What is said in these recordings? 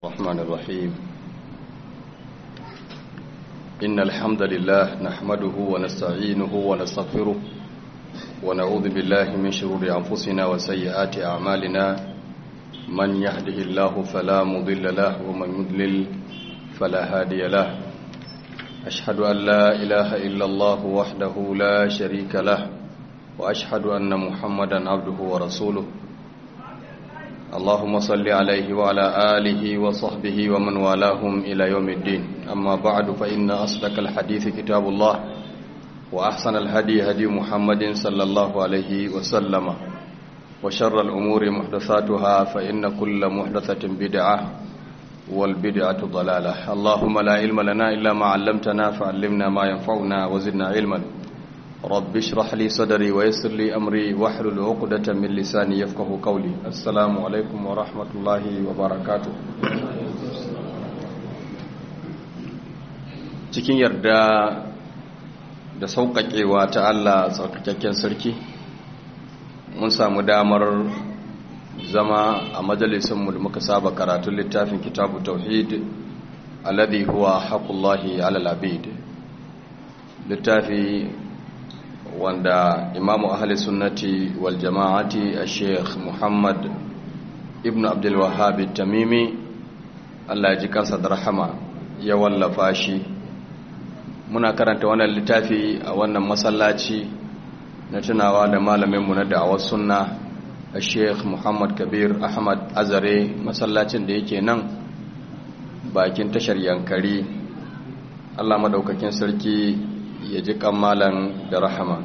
الرحمن الرحيم إن الحمد لله نحمده ونستعينه ونستغفره ونعوذ بالله من شرور أنفسنا وسيئات أعمالنا من يهده الله فلا مضل له ومن يضلل فلا هادي له أشهد أن لا إله إلا الله وحده لا شريك له وأشهد أن محمدا عبده ورسوله اللهم صل عليه وعلى آله وصحبه ومن والاهم إلى يوم الدين أما بعد فإن أصدق الحديث كتاب الله وأحسن الهدي هدي محمد صلى الله عليه وسلم وشر الأمور محدثاتها فإن كل محدثة بدعة والبدعة ضلالة اللهم لا علم لنا إلا ما علمتنا فعلمنا ما ينفعنا وزدنا علما رب اشرح لي صدري ويسر لي أمري واحلل عقدة من لساني يفقهوا قولي السلام عليكم ورحمة الله وبركاته cikin yarda da sauƙaƙewa ta Allah tsarkakakken sarki mun samu damar zama a majalisinmu da muka saba karatun littafin kitabu tauhid alladhi huwa haqqullahi alal abid littafi wanda imamu ahli sunnati wal jama'ati al-sheikh Muhammad ibn Abdul Wahhab al-Tamimi Allah ya ji kansa da rahama ya wallafa shi muna karanta wannan littafi a wannan masallaci na tunawa da malaminmu na da'awar sunna al-sheikh Muhammad Kabir Ahmad Azare masallacin da yake nan bakin tashar Yankari Allah madaukakin sarki ya ji kamalan da rahama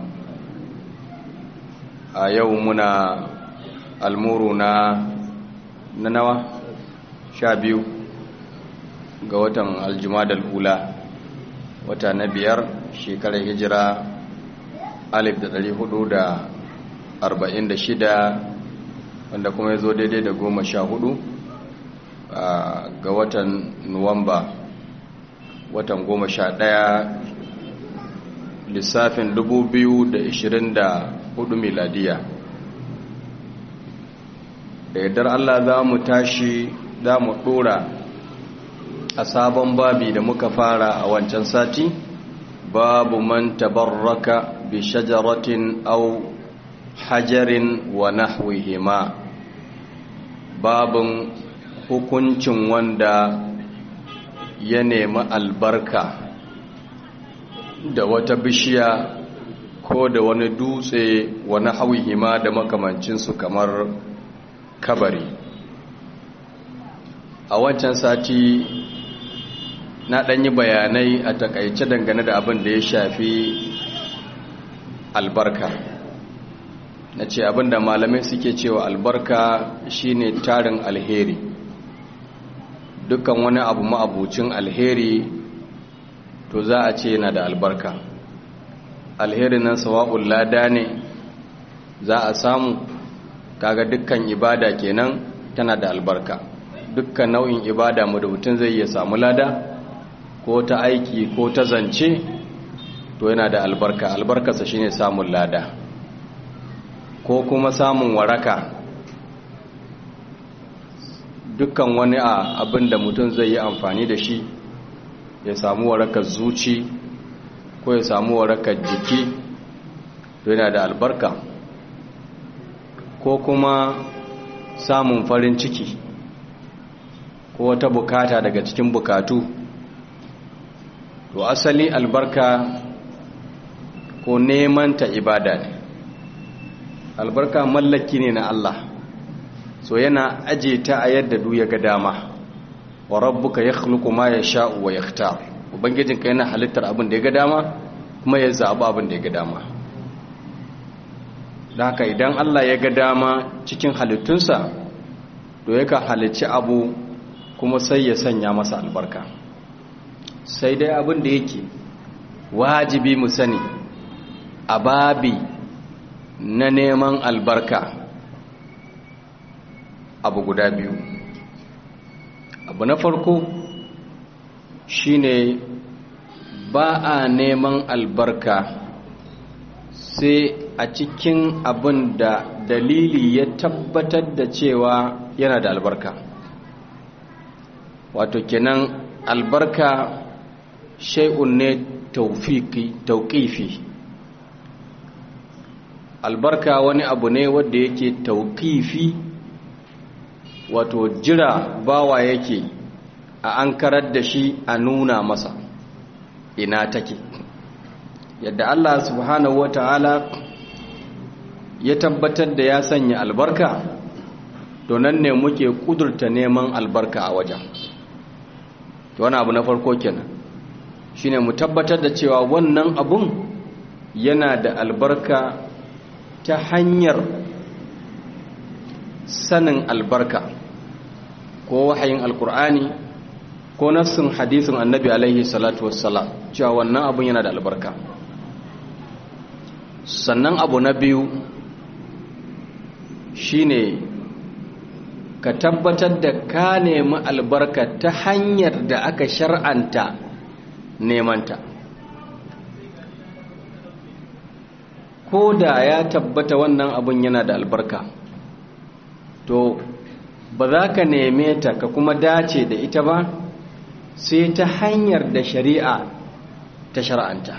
a yau muna almuru na nawa 12 ga watan aljumadal ula wata na 5 shekarar hijira 1446 wanda kuma ya zo daidai da 14 ga watan nuwamba watan 11 lissafin 2024 miladiya da yardar Allah za mu tashi za mu dora a sabon babi da muka fara a wancan sati babu man tabarraka bi shajaratin aw hajarin wa nahwihima babun hukuncin wanda ya nemi albarka da wata bishiya ko da wani dutse wani hauhima da makamancinsu kamar kabari a wancan sati na ɗanyi bayanai a takaice dangane da abin da ya shafi albarka na ce abin da malamai suke cewa albarka shine tarin alheri dukkan wani abu ma'abucin alheri to za a ce yana da albarka alherin nan sawa'ul lada ne za a samu kaga dukkan ibada kenan tana da albarka dukkan nau'in ibada mu da mutum zai iya samu lada ko ta aiki ko ta zance to yana da albarka albarkarsa shine samun lada ko kuma samun waraka dukkan wani abin da mutum zai yi amfani da shi ya samu warakar zuci ko ya samu warakar jiki to yana da albarka ko kuma samun farin ciki ko wata bukata daga cikin bukatu to asali albarka ko neman ta ibada ne albarka mallaki ne na Allah so yana aje ta a yadda duk ya ga dama wa rabbuka yakhluqu ma yasha'u wa yakhtar ubangijinka yana halittar abin da ya ga dama kuma ya zaɓi abin da ya ga dama da haka idan Allah ya ga dama cikin halittunsa to yaka halicci abu kuma sai ya sanya masa albarka sai dai abin da yake wajibi mu sani a babi na neman albarka abu guda biyu abu na farko shine ba a neman albarka sai a cikin abin da dalili ya tabbatar da cewa yana da albarka wato kenan albarka shay'un ne tauqifi. Albarka wani abu ne wanda yake tauqifi, wato jira bawa yake a ankarar da shi a nuna masa ina take. Yadda Allah subhanahu wata'ala ya tabbatar da ya sanya albarka, to nan ne muke kudurta neman albarka a wajen. To wani abu na farko kenan shine mu tabbatar da cewa wannan abun yana da albarka ta hanyar sanin albarka, ko wahayin alkur'ani ko nassin hadisin annabi alaihi salatu wassalam cewa wannan abun yana da albarka. Sannan abu na biyu shine ka tabbatar da ka nemi albarka ta hanyar da aka shar'anta nemanta. Ko da ya tabbata wannan abun yana da albarka, to ba za ka neme ta ka kuma dace da ita ba sai ta hanyar da shari'a ta shar'anta.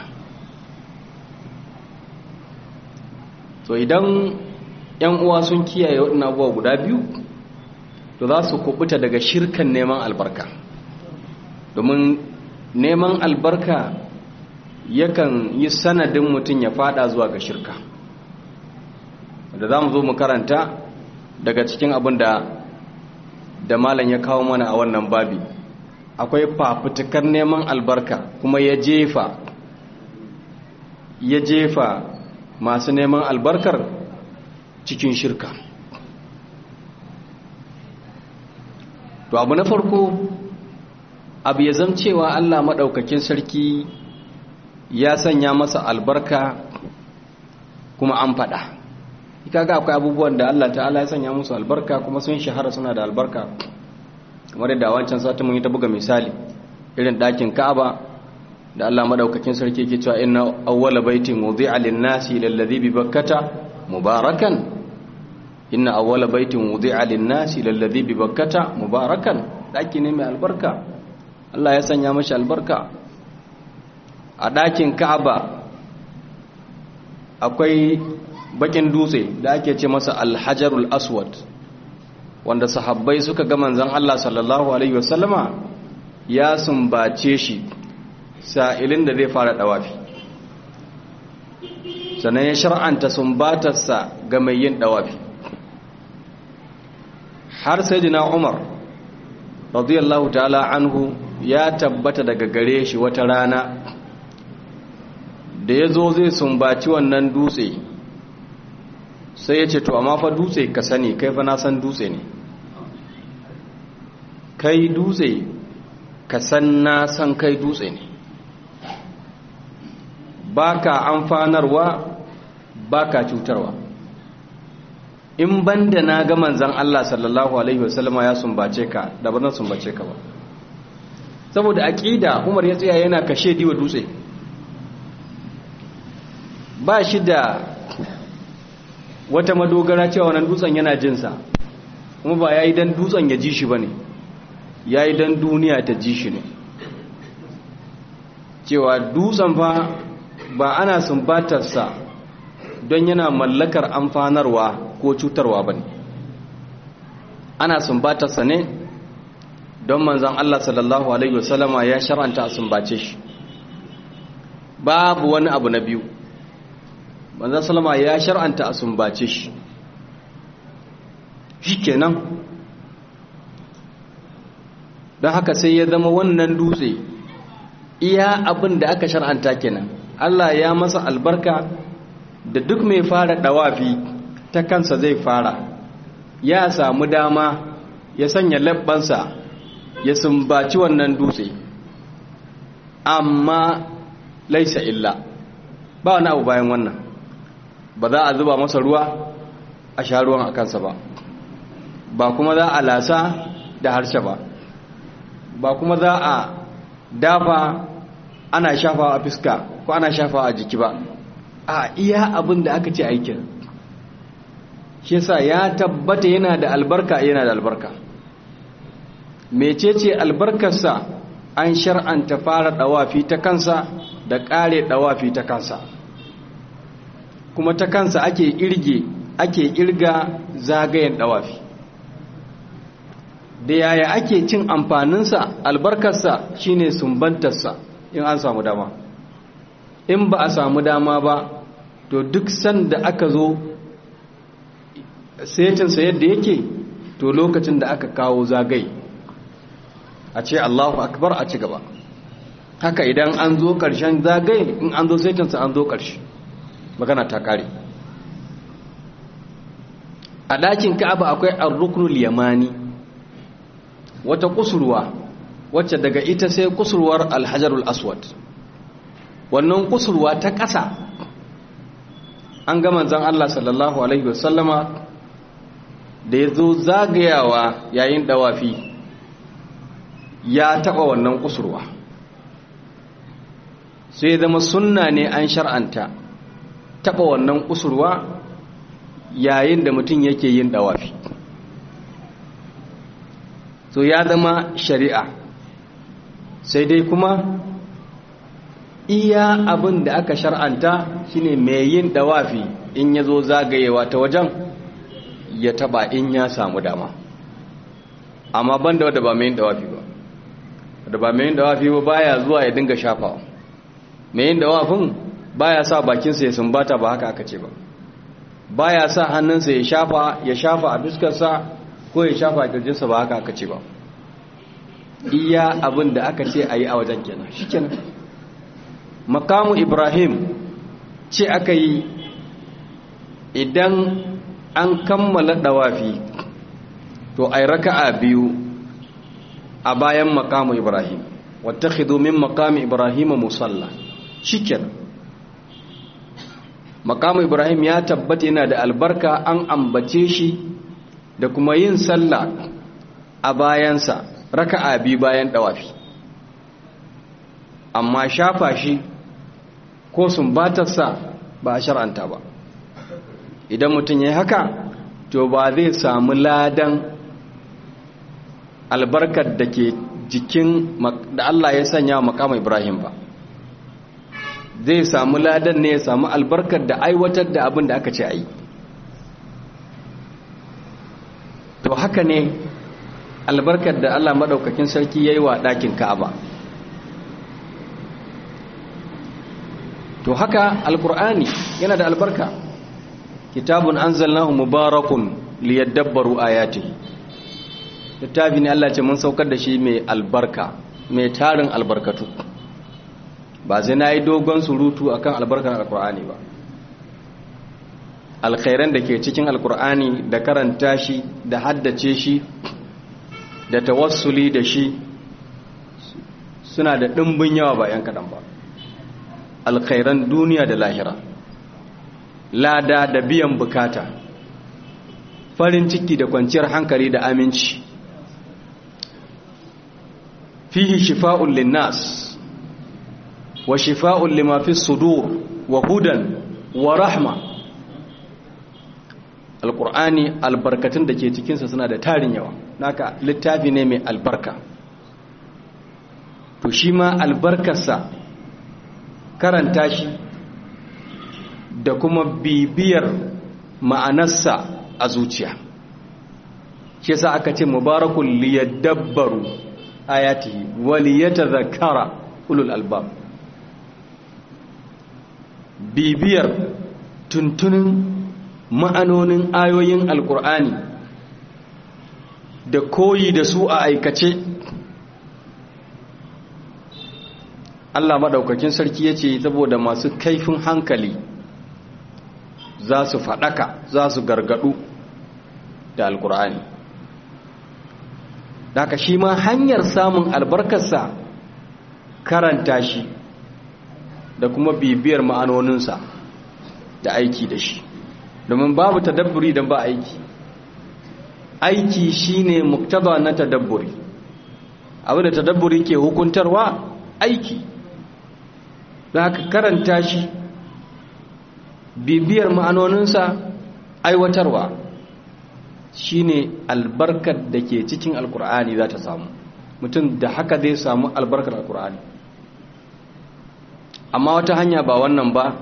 To idan 'yan uwa sun kiyaye waɗannan abubuwa guda biyu, to za su kubuta daga shirkan neman albarka. Domin neman albarka yakan yi sanadin mutum ya fada zuwa ga shirka, da za mu zo mu karanta daga cikin abin da malam ya kawo mana a wannan babi. Akwai fafutukar neman albarka, kuma ya jefa masu neman albarkar cikin shirka. To abu na farko, abu ya zama cewa Allah maɗaukakin sarki ya sanya masa albarka kuma an faɗa. Kaga akwai abubuwan da Allah ta'ala ya sanya musu albarka kuma sun shahara suna da albarka, kamar da wancan sati mun yi ta buga misali irin ɗakin Ka'aba da Allah maɗaukakin sarki ke cewa inna awwala baitin wudi'a lin-nasi lalladhi bi Bakkata mubarakan. Inna awwala baitin wudi'a lin-nasi lalladhi bi Bakkata mubarakan. Ɗaki ne mai albarka, Allah ya sanya mashi albarka. A ɗakin Ka'aba akwai bakin dutse da ake ce masa Al-Hajarul Aswad, wanda sahabbai suka ga manzon Allah sallallahu alaihi wasallama ya sumbace shi sa'ilin da zai fara dawafi. Sannan ya shar'anta sumbatarsa ga mai yin dawafi. Har sayyidina Umar radiyallahu ta'ala anhu ya tabbata daga gare shi wata rana da ya zo zai sumbaci wannan dutse, sai ya ce to amma fa dutse ka sani kai fa na san dutse ne, kai dutse ka san na san kai dutse ne, baka amfanarwa baka cutarwa. In banda na ga manzon Allah sallallahu alaihi wasallama ya sumbace ka, da ba zan sumbace ka ba. Saboda aqida Umar ya tsaya yana kashe diwa dutse, ba shi da wata madogara cewa wannan dutsen yana jinsa, kuma ba yayi dan dutsen ya ji shi bane, yayi dan duniya ta ji shi ne. Cewa dutsen fa ba ana sumbatarsa don yana mallakar amfanarwa ko cutarwa bane, ana sumbatarsa ne don manzon Allah sallallahu alaihi wasallama ya shar'anta a sumbace shi. Babu wani abu na biyu, manzon sallama ya shar'anta a sumbace shi, shikenan. Don haka sai ya zama wannan dutse iya abin da aka shar'anta kenan. Allah ya masa albarka da duk mai fara dawafi ta kansa zai fara, ya samu dama ya sanya labbansa ya sumbaci wannan dutse, amma laisa illa, ba wani abu bayan wannan. Ba za a zuba masa ruwa a sha ruwan a kansa ba, ba kuma za a lasa da harshe ba, ba kuma za a dafa ana shafawa a fiska ko ana shafawa a jiki ba. A iya abin da aka ce aikin, shi yasa ya tabbata yana da albarka, yana da albarka. mecece albarkarsa an shar'anta fara dawafi ta kansa da kare dawafi ta kansa, kuma ta kansa ake kirga zagayen dawafi. Da yaya ake cin amfaninsa albarkarsa shine sumbantarsa in an samu dama. In ba a samu dama ba to duk sanda aka zo setinsa yadda yake to lokacin da aka kawo zagaye a ce Allahu akbar a ci gaba. Haka idan an zo ƙarshen zagaye, in an zo setinsa an zo ƙarshe, magana ta ƙare. A ɗakin Ka'aba akwai ar-ruknul yamani, wata kusurwa wacce daga ita sai kusurwar al-hajarul aswad. Wannan kusurwa ta ƙasa an ga manzon Allah sallallahu alaihi wasallama da ya zo zagayawa yayin dawafi ya taɓa wannan kusurwa, sai zama sunna ne an shar'anta taɓa wannan kusurwa yayin da mutum yake yin dawafi. So ya zama shari'a, sai dai kuma iya abin da aka shar'anta shine mai yin dawafi in ya zo zagayewa ta wajen ya taba in ya samu dama, amma banda wadda ba mai yin dawafi ba. Wadda ba mai yin dawafi ba baya zuwa ya dinga shafawa. Mai yin dawafin baya sa bakinsa ya sumbata, ba haka aka ce ba. Baya sa hannunsa ya shafa a fuskarsa ko ya shafa a kirjinsa, ba haka aka ce ba. Iya abin da aka ce a yi a wajen kenan, shi kenan. Makamu Ibrahim ce aka yi idan an kammala dawafi to ai raka'a biyu a bayan makamu Ibrahim, wattakhidhu min maqami Ibrahim musalla. Shikenan, makamu Ibrahim ya tabbata yana da albarka, an ambace shi da kuma yin sallah a bayansa raka'a biyu bayan dawafi. Amma shafa shi ko sumbatarsa ba a shar'anta ba. Idan mutum ya yi haka to ba zai samu ladan albarkar da ke jikin da Allah ya sanya wa makamu Ibrahim ba. Zai samu ladan ne, ya samu albarkar da aiwatar da abin da aka ce a yi. To haka ne albarkar da Allah maɗaukakin sarki ya yi wa ɗakin Ka'aba. To haka alkur'ani yana da albarka. Kitabun anzalnahu mubarakun liyadabbaru ayatihi. Littafi ne Allah ce mun saukar da shi mai albarka, mai tarin albarkatu. Ba sai na yi dogon surutu akan albarkar alkur'ani ba. Alkhairan da ke cikin alkur'ani da karanta shi da haddace shi da tawassuli da shi suna da ɗimbin yawa ba 'yan kaɗan ba. Alkhairan duniya da lahira, lada da biyan bukata, farin ciki da kwanciyar hankali da aminci. Fihi shifa'un linnas wa shifa'un lima fi sudur wa hudan wa rahma. Alqur'ani albarkatun da ke cikinsa suna da tarin yawa, naka littafi ne mai albarka. To shi ma albarkarsa karanta shi da kuma bibiyar ma'anarsa a zuciya. Shi yasa aka ce mubarakul liyadabbaru ayatihi wa liyatadhakkara ulul albab. Bibiyar tuntunin ma'anonin ayoyin alkur'ani da koyi da su a aikace. Allah maɗaukakin sarki ya ce saboda masu kaifin hankali za su faɗaka, za su gargaɗu da alkur'ani. Daga shi ma hanyar samun albarkarsa karanta shi da kuma bibiyar ma'anoninsa da aiki da shi, domin babu tadabburi don ba aiki. Aiki shine muktaba na tadabburi. Abin da tadabburi ke hukuntarwa aiki. Da haka karanta shi, bibiyar ma'anoninsa, aiwatarwa shine albarkar da ke cikin alkur'ani za ta samu. mutum da haka zai samu albarkar alkur'ani. Amma wata hanya ba wannan ba,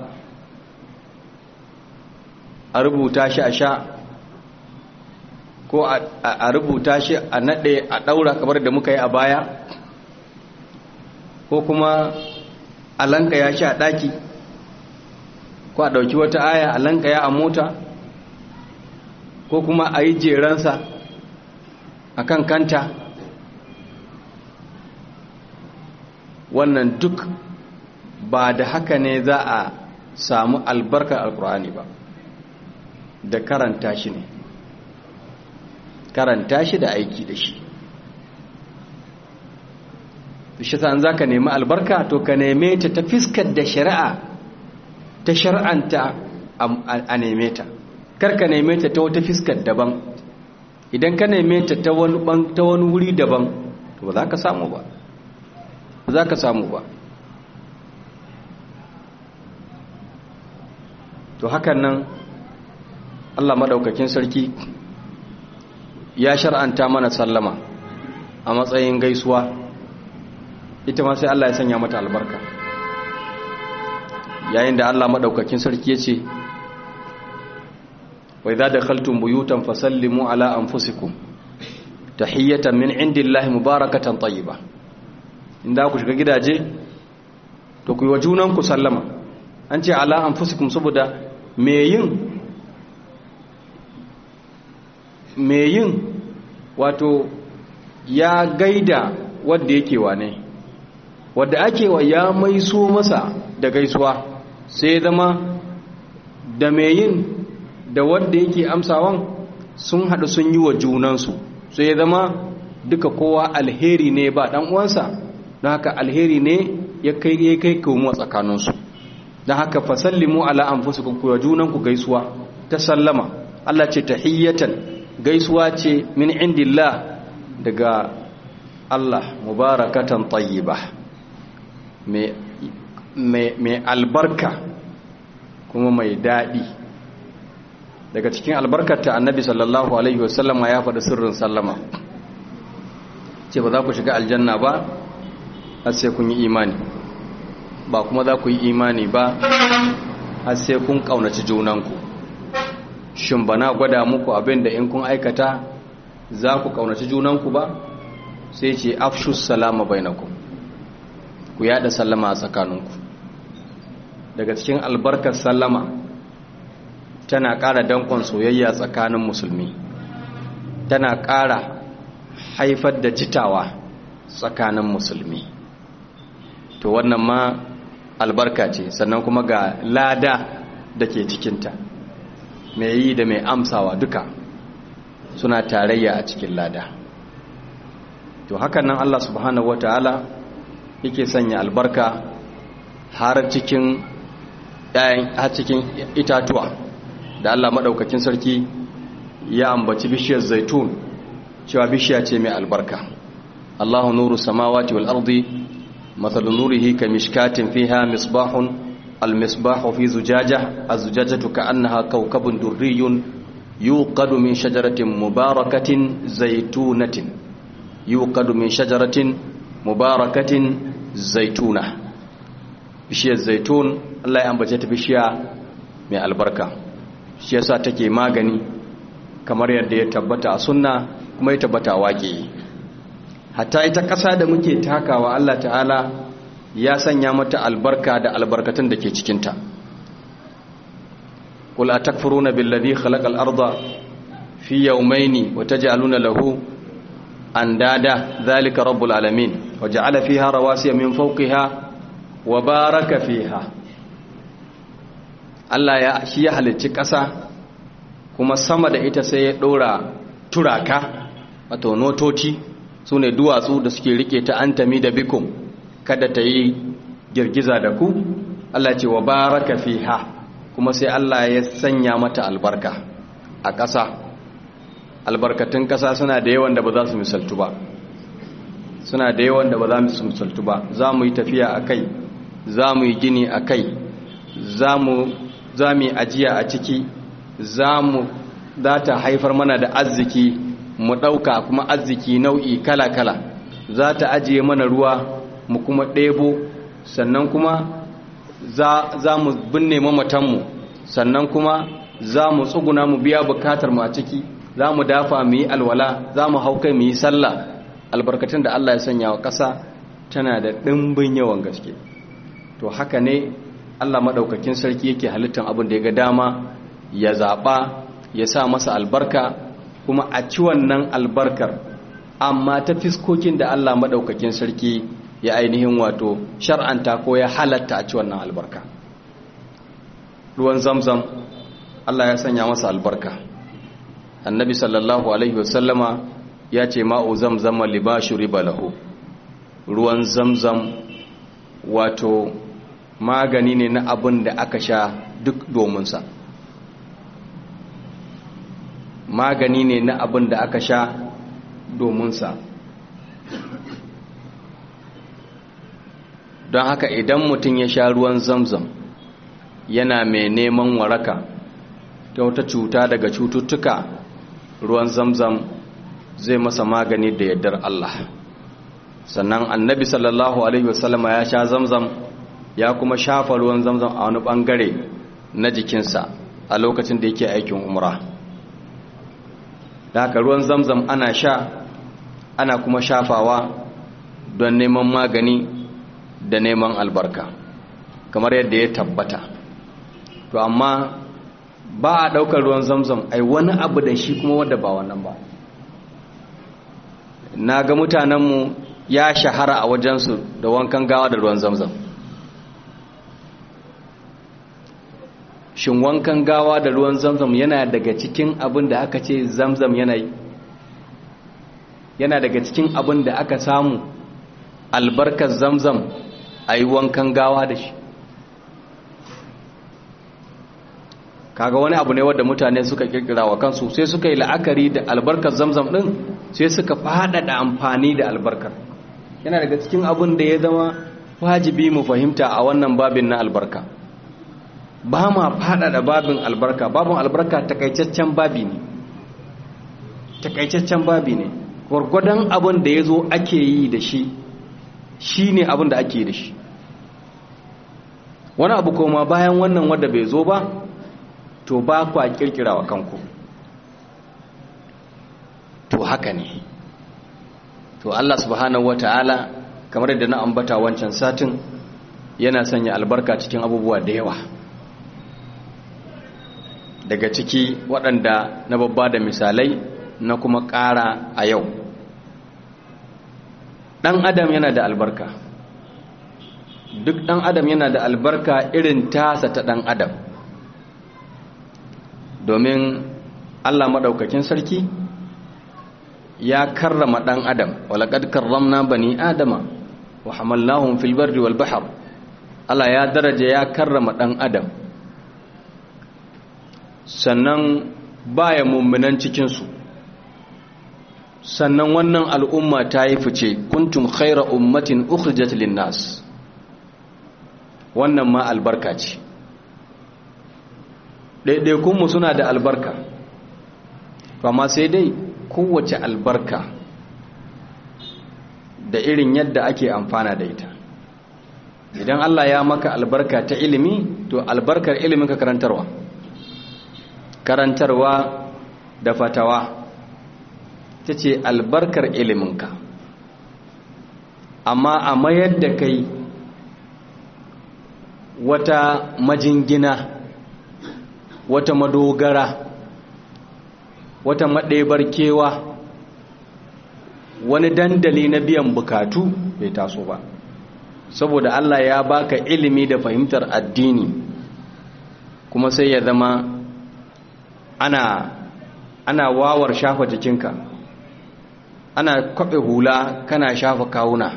a rubuta shi a sha ko a rubuta shi a naɗe a ɗaura kamar da muka yi a baya, ko kuma a lankaya shi a ɗaki, ko a ɗauki wata aya a lankaya a mota, ko kuma a yi jeransa a kan kanta. Wannan duk ba da haka ne za a samu albarkar alkur'ani ba, da karanta shi ne, karanta shi da aiki da shi. Shi san za ka nemi albarka to ka neme ta ta fiskar da shari'a ta shar'anta a neme ta, kar ka neme ta ta wata fiskar daban. Idan ka neme ta ta wani wuri daban to ba za ka samu ba, ba za ka samu ba. To hakan nan Allah madaukakin sarki ya shar'anta mana sallama a matsayin gaisuwa, ita ma sai Allah ya sanya mata albarka. Yayin da Allah madaukakin sarki yace wa idza dakhaltum buyutan fasallimu ala anfusikum tahiyatan min indillahi mubarakatan tayyiba. Inda ku shiga gidaje to ku yi wa junanku sallama. An ce ala anfusikum saboda me yin wato ya gaida wadda yake wane, wadda ake wa ya maiso masa da gaisuwa, sai zama da me yin da wadda yake amsawan sun haɗu sun yi wa junansu, sai zama duka kowa alheri ne ba ɗan uwansa, don haka alheri ne ya kai komo tsakaninsu. Don haka fasallimu ala anfusikum, ku junanku gaisuwa ta sallama. Allah ce tahiyyatan, gaisuwa ce min indillah, daga Allah, mubarakatan tayyiba, mai albarka kuma mai daɗi. Daga cikin albarkata annabi sallallahu alaihi wasallama ya faɗi sirrin sallama, ce ba za ku shiga aljanna ba har sai kun yi imani, ba kuma za ku yi imani ba har sai kun ƙaunaci junanku. Shin bana gwada muku abin da in kun aikata za ku ƙaunaci junanku ba? Sai ce afshus salama bainakum, ku yada sallama a tsakaninku. Daga cikin albarkar sallama tana ƙara danƙon soyayya tsakanin musulmi, tana ƙara haifar da jitawa tsakanin musulmi. To wannan ma albarka ce, sannan kuma ga lada da ke cikinta, mai yi da mai amsawa duka suna tarayya a cikin lada. To hakan nan Allah subhanahu wataala yake sanya albarka har cikin itatuwa da Allah madaukakin sarki ya ambaci bishiyar zaitun cewa bishiya ce mai albarka. Allahu nuru samawati wal ardi mathalu nurihi kamishkatin fiha misbahun المصباح في زجاجة الزجاجة كأنها كوكب دري يوقد من شجرة مباركة زيتونة يوقد من شجرة مباركة زيتونة بشيء الزيتون الله ينبجت بشيء من البركة shi yasa take magani kamar yadda ya tabbata a sunna kuma ya tabbata waƙi. Hatta ita ƙasa da muke takawa Allah ta'ala ya sanya mata albarka da albarkatun da ke cikinta. Qul atakfuruna billadhi khalaqal arda fi yawmayni wa taj'aluna lahu andada dhalika rabbul alamin wa ja'ala fiha rawasiya min fawqiha wa baraka fiha. Allah shi ya halicci ƙasa kuma sama da ita sai ya ɗora turaka, wato nototi sune duwatsu da suke rike ta antami da bikum, kada ta yi girgiza da ku. Allah ce wa baraka fiha, kuma sai Allah ya sanya mata albarka a ƙasa. Albarkatun ƙasa suna da yawan da ba za su misaltu ba, suna da yawan da ba za su misaltu ba. Za mu yi tafiya a kai, za mu yi gini a kai, za mu yi ajiya a ciki, za ta haifar mana da arziki mu ɗauka, kuma arziki nau'i kala-kala. za ta ajiye mana ruwa mu kuma ɗebo, sannan kuma za mu binne mamatanmu, sannan kuma za mu tsuguna mu biya bukatar mu a ciki, za mu dafa mu yi alwala, za mu hau kai mu yi sallah. Albarkatun da Allah ya sanya wa ƙasa tana da ɗimbin yawan gaske. To haka ne Allah maɗaukakin sarki yake halittar abin da ya ga dama, ya zaɓa, ya sa masa albarka, kuma a ci wannan albarkar, amma ta fiskokin da Allah maɗaukakin sarki ya ainihin wato shar'anta ko ya halatta a ci wannan albarka. Ruwan zamzam Allah ya sanya masa albarka. Annabi sallallahu alaihi wasallama ya ce ma'u zamzama lima shuriba lahu. Ruwan zamzam wato magani ne na abin da aka sha duk dominsa. Magani ne na abin da aka sha dominsa. Don haka idan mutum ya sha ruwan zamzam yana mai neman waraka ta wata cuta daga cututtuka, ruwan zamzam zai masa magani da yardar Allah. Sannan annabi sallallahu alaihi wasallama ya sha zamzam, ya kuma shafa ruwan zamzam a wani bangare na jikinsa a lokacin da yake aikin umra. Da haka ruwan zamzam ana sha, ana kuma shafawa don neman magani da neman albarka, kamar yadda ya tabbata. To amma ba a ɗaukar ruwan zamzam ai wani abu da shi kuma wadda ba wannan ba. Na ga mutanenmu ya shahara a wajensu da wankan gawa da ruwan zamzam. Shin wankan gawa da ruwan zamzam yana daga cikin abin da aka ce zamzam yana yi? Yana daga cikin abin da aka samu albarkar zamzam a yi wankan gawa da shi? Kaga wani abu ne wadda mutane suka kirkira wa kansu, sai suka yi la'akari da albarkar zamzam din, sai suka faɗaɗa amfani da albarkar. Yana daga cikin abin da ya zama wajibi mu fahimta a wannan babin na albarka. Ba ma faɗaɗa babin albarka. Babin albarka takaitaccen babi ne, takaitaccen babi ne. Gwargwadon abin da ya zo ake yi da shi, shi ne abin da ake yi da shi. Wani abu koma bayan wannan wadda bai zo ba, to ba kwa kirkira wa kanku. To haka ne. To Allah subhanahu wata'ala, kamar yadda na ambata wancan satin, yana sanya albarka cikin abubuwa da yawa. Daga ciki waɗanda na babba da misalai na kuma ƙara a yau. Ɗan adam yana da albarka. Duk ɗan adam yana da albarka irin tasa ta ɗan adam. Domin Allah maɗaukakin sarki ya karrama ɗan adam, walaƙad karramna bani adama wa hamalnahum fil barri wal bahr. Allah ya daraja ya karrama ɗan adam, sannan baya mummunan cikinsu. Sannan wannan al'umma ta yi fice, kuntum khaira ummatin ukhrijat linnas. Wannan ma albarka ce. Ɗaiɗaikunmu suna da albarka, amma sai dai kowace albarka da irin yadda ake amfana da ita. Idan Allah ya maka albarka ta ilimi, to albarkar ilimin ka karantarwa da fatawa ta ce albarkar iliminka. Amma a mayar da kai wata majingina, wata madogara, wata maɗebar kewa, wani dandali na biyan bukatu bai taso ba. Saboda Allah ya baka ilimi da fahimtar addini, kuma sai ya zama ana wawar shafa jikinka, ana kwaɓe hula kana shafa kawuna,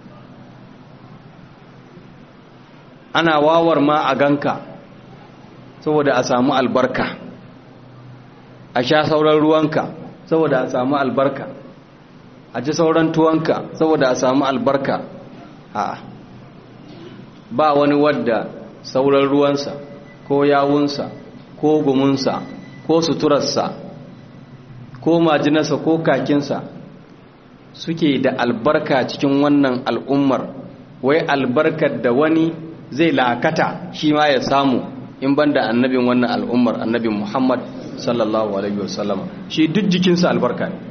ana wawar ma a ganka saboda a samu albarka, a sha sauran ruwanka saboda a samu albarka, a ci sauran tuwanka saboda a samu albarka. A'a, ba wani wadda sauran ruwansa ko yawunsa ko gumunsa ko suturarsa ko majinarsa ko kakinsa suke da albarka cikin wannan al'ummar, wai albarkar da wani zai lakata shi ma ya samu in banda annabin wannan al'ummar, annabin Muhammad sallallahu alaihi wasallam. Shi duk jikinsa albarka ne,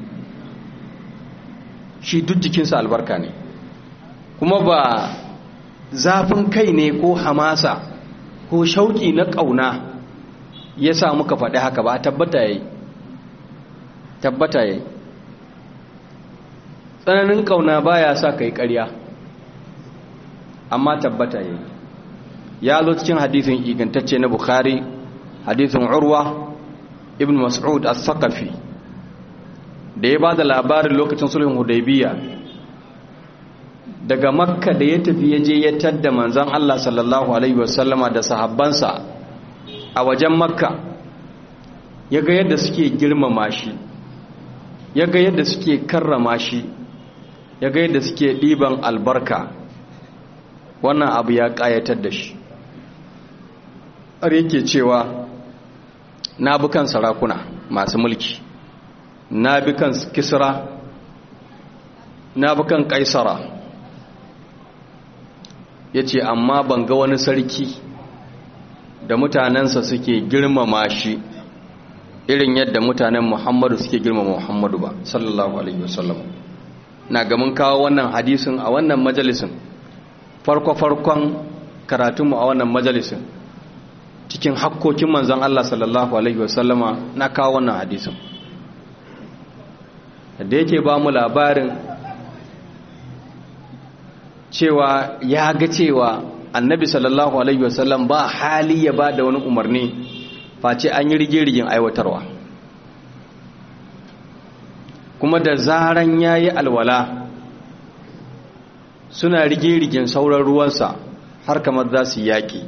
shi duk jikinsa albarka ne, kuma ba zafin kai ne ko hamasa ko shauki na ƙauna ya sa muka faɗi haka ba. Tabbata yayi tsananin ƙauna baya sa kai ƙarya, amma tabbata yayi. Ya zo cikin hadisin ingantacce na Bukhari, hadisin Urwa ibn Mas'ud as-Saqafi, da ya ba da labarin lokacin sulhun Hudaybiyah daga Makka da ya tafi ya je ya tadda manzon Allah sallallahu alaihi wasallama da sahabbansa a wajen Makka, ya ga yadda suke girmama shi, ya ga yadda suke karrama shi, ya ga yadda suke ɗiban albarka. Wannan abu ya ƙayatar da shi, har yake cewa na bi kan sarakuna masu mulki, na bi kan Kisra, na bi kan Kaisara, ya ce amma ban ga wani sarki da mutanensa suke girmama shi irin yadda mutanen Muhammadu suke girmama Muhammadu ba sallallahu alaihi wasallam. Na ga mun kawo wannan hadisin a wannan majalisin, farko-farkon karatunmu a wannan majalisin, cikin hakkokin manzon Allah sallallahu alaihi wasallama na kawo wannan hadisin, da yake ba mu labarin cewa ya ga cewa annabi sallallahu alaihi wasallam ba hali ya ba da wani umarni face an yi rige-rigen aiwatarwa, kuma da zaran ya yi alwala suna rige-rigen sauran ruwansa har kamar za su yaƙi.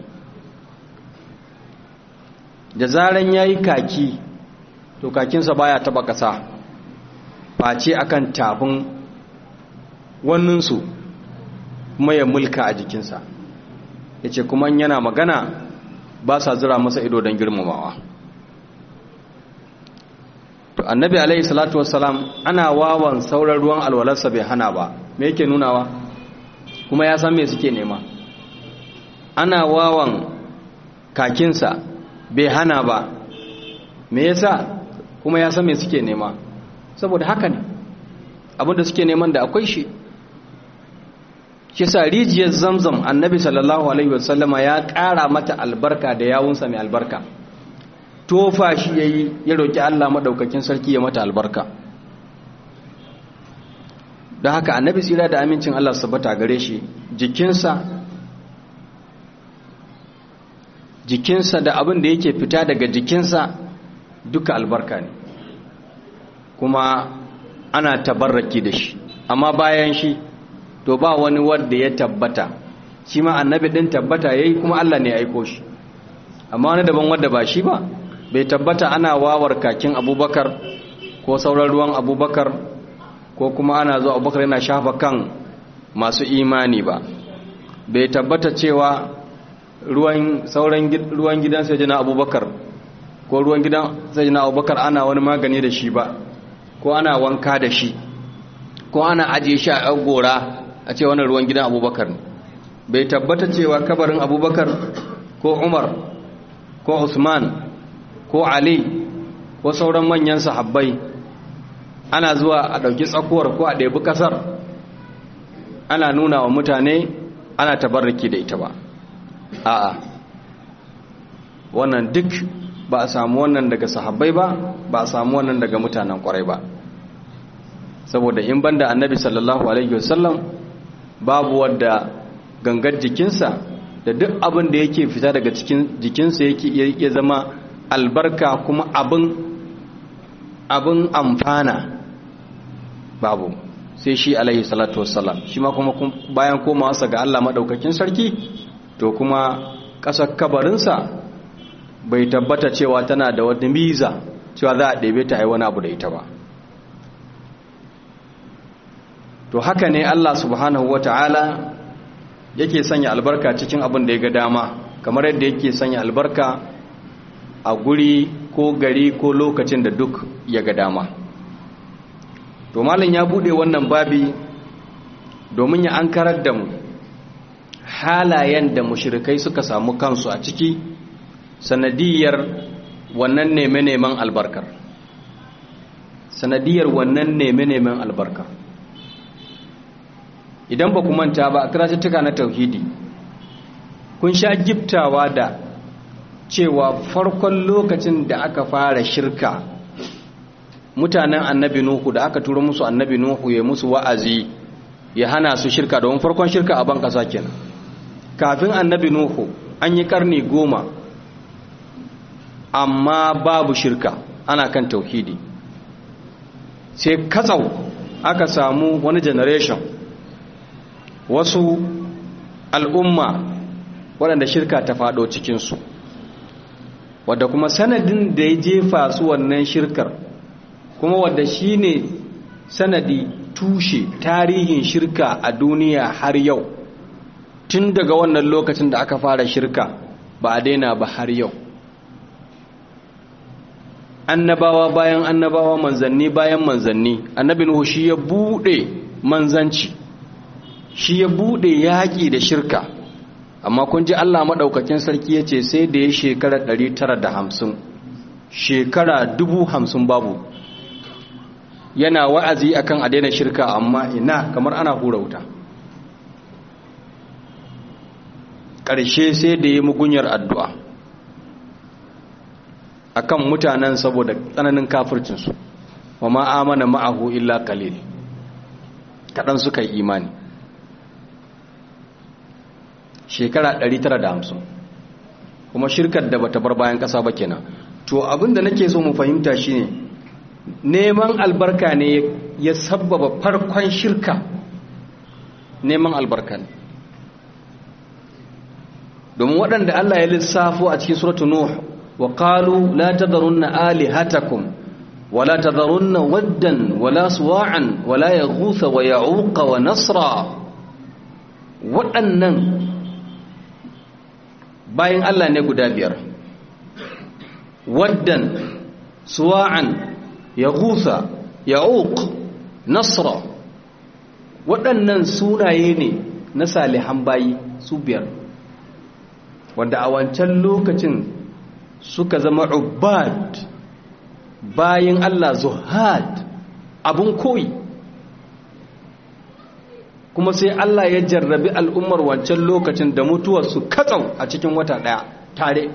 Da zaran ya yi kaki, to kakinsa baya taba ƙasa face akan tafin wannunsu, kuma ya mulka a jikinsa. Ya ce kuma yana magana ba sa zira masa ido don girmamawa. To annabi alaihi salatu wassalam ana wawan sauran ruwan alwalarsa bai hana ba. Me yake nunawa? Kuma ya san me suke nema. Ana wawan kakinsa bai hana ba. Me yasa? Kuma ya san me suke nema. Saboda haka ne abinda suke neman da akwai shi. Kisa rijiyar Zamzam annabi sallallahu alaihi wasallama ya ƙara mata albarka da yawunsa mai albarka. Tofa shi yayi ya roki Allah madaukakin sarki ya mata albarka. Don haka annabi tsira da amincin Allah sabata gare shi, jikinsa da abin da yake fita daga jikinsa duka albarka ne, kuma ana tabarraki da shi. Amma bayan shi to ba wani wanda ya tabbata, shi ma annabi din tabbata yayi kuma Allah ne ya aiko shi. Amma wani daban wanda ba shi ba bai tabbata ana wawar kakin Abubakar ko sauran ruwan Abubakar, ko kuma ana zuwa Abubakar yana shafa kan masu imani ba. Bai tabbata cewa ruwan gidan Sayyidina Abubakar ko ruwan gidan Sayyidina Abubakar ana wani magani da shi ba, ko ana wanka da shi, ko ana ajiye shi a gora a ce wannan ruwan gidan Abubakar ne. Bai tabbata cewa kabarin Abubakar ko Umar ko Usman ko Ali ko sauran manyan sahabbai ana zuwa a ɗauki tsakuwar ko a ɗebi ƙasar ana nuna wa mutane ana tabarraki da ita ba. A'a, wannan duk ba a samu wannan daga sahabbai ba a samu wannan daga mutanen ƙwarai ba. Saboda in banda annabi sallallahu alaihi wasallam babu wadda gangar jikinsa da duk abin da yake fita daga cikin jikinsa yake ya zama albarka kuma abin amfana babu sai shi alaihi salatu wassalam. Shi ma kuma bayan komawarsa ga Allah madaukakin sarki, to kuma ƙasar kabarinsa bai tabbata cewa tana da wata miza cewa za a ɗebe ta wani abu da ita ba. To haka ne Allah subhanahu wata'ala yake sanya albarka cikin abin da ya ga dama, kamar yadda yake sanya albarka a guri ko gari ko lokacin da duk ya ga dama. to malam ya bude wannan babi domin ya ankarar da mu halayen da mushrikai suka samu kansu a ciki sanadiyar wannan neman albarkar idan ba ku manta ba a karatuttuka na tauhidi kun sha giftawa da cewa farkon lokacin da aka fara shirka mutanen annabi Nuhu da aka turo musu annabi Nuhu ya musu wa'azi ya hana su shirka domin farkon shirka a ban kasa kenan kafin annabi Nuhu an yi karni 10 amma babu shirka ana kan tauhidi sai katsau aka samu wani generation wasu al'umma waɗanda shirka ta faɗo cikinsu wadda kuma sanadin da ya jefa su wannan shirkar kuma wadda shi ne sanadi tushe tarihin shirka a duniya har yau tun daga wannan lokacin da aka fara shirka ba a daina ba har yau annabawa bayan annabawa manzanni bayan manzanni annabi Nuhu shi ya bude manzanci shi ya bude yaƙi da shirka amma kun ji Allah madaukakin sarki yace sai da ya shekara 950 shekara 50 babu yana wa'azi akan a daina shirka amma ina kamar ana hura wuta ƙarshe sai da ya mugunyar addu'a akan mutanen saboda tsananin kafircinsu wa ma amana ma'ahu illa qalil kadan suka yi imani shekara 950 kuma shirkar da bata bar bayan kasa ba kenan to abinda nake so mu fahimta shine neman albarka ne ya sabbaba farkon shirka neman albarka ne domin waɗanda Allah ya lissafo a cikin suratul nuh وقالوا لا تذرن آلهتكم ولا تذرن ودا ولا سواعا ولا يغوث ويعوق ونصرا waɗannan bayan Allah ne guda biyar waddan suwa'an yaghutha ya'uq nasra waɗannan sunaye ne na salihan bayi su biyar wanda a wancan lokacin suka zama ubbad bayin Allah zuhad abun koyi kuma sai Allah ya jarrabi al'ummar wancan lokacin da mutuwar su katsau a cikin wata daya tare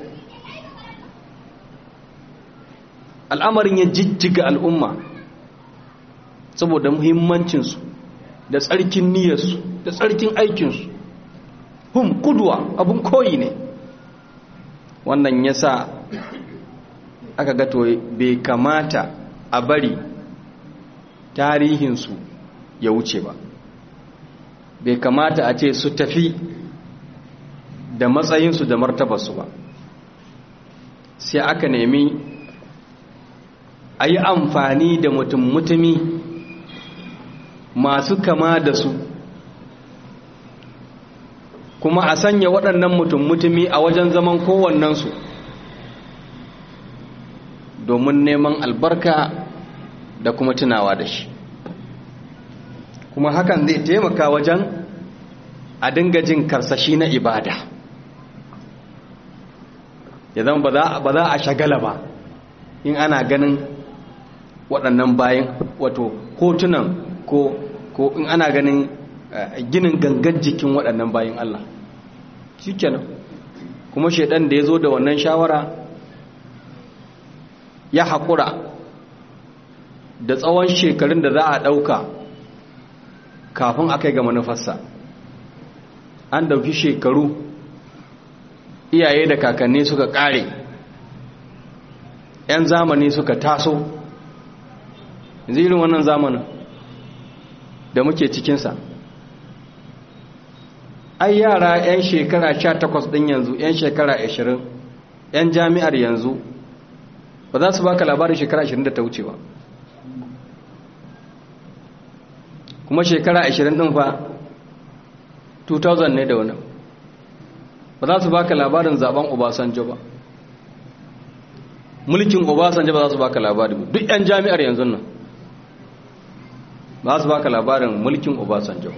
al'amarin ya jijjiga al'umma saboda muhimmancinsu da tsarkin niyyarsu da tsarkin aikinsu hum kudwa abun koyi ne wannan yasa aka ga to bai kamata a bari tarihinsu ya wuce ba bai kamata a ce su tafi da matsayinsu da martabarsu ba sai aka nemi a yi amfani da mutum-mutumi masu kama da su kuma a sanya waɗannan mutum-mutumi a wajen zaman kowannensu domin neman albarka da kuma tunawa da shi kuma hakan zai taimaka wajen a dinga jin karsashi na ibada idan ba za a shagala ba in ana ganin waɗannan bayan wato hotunan ko in ana ganin ginin gangan jikin waɗannan bayan Allah shikenan kuma shedan da ya zo da wannan shawara ya haƙura da tsawon shekarun da za a ɗauka kafin a kai ga manufarsa an ɗauki shekaru iyaye da kakanni suka ƙare 'yan zamani suka taso yanzu irin wannan zamanin da muke cikinsa ai yara 'yan shekara 18 ɗin yanzu 'yan shekara 20 'yan jami'ar yanzu ba za su baka labarin shekara 20 da ta wuce ba kuma shekara 20 ɗin fa 2000 ne da wani ba za su baka labarin zaben Obasanjo ba mulkin Obasanjo ba za su baka labari duk 'yan jami'ar yanzu nan ba su baka labarin mulkin Obasanjo.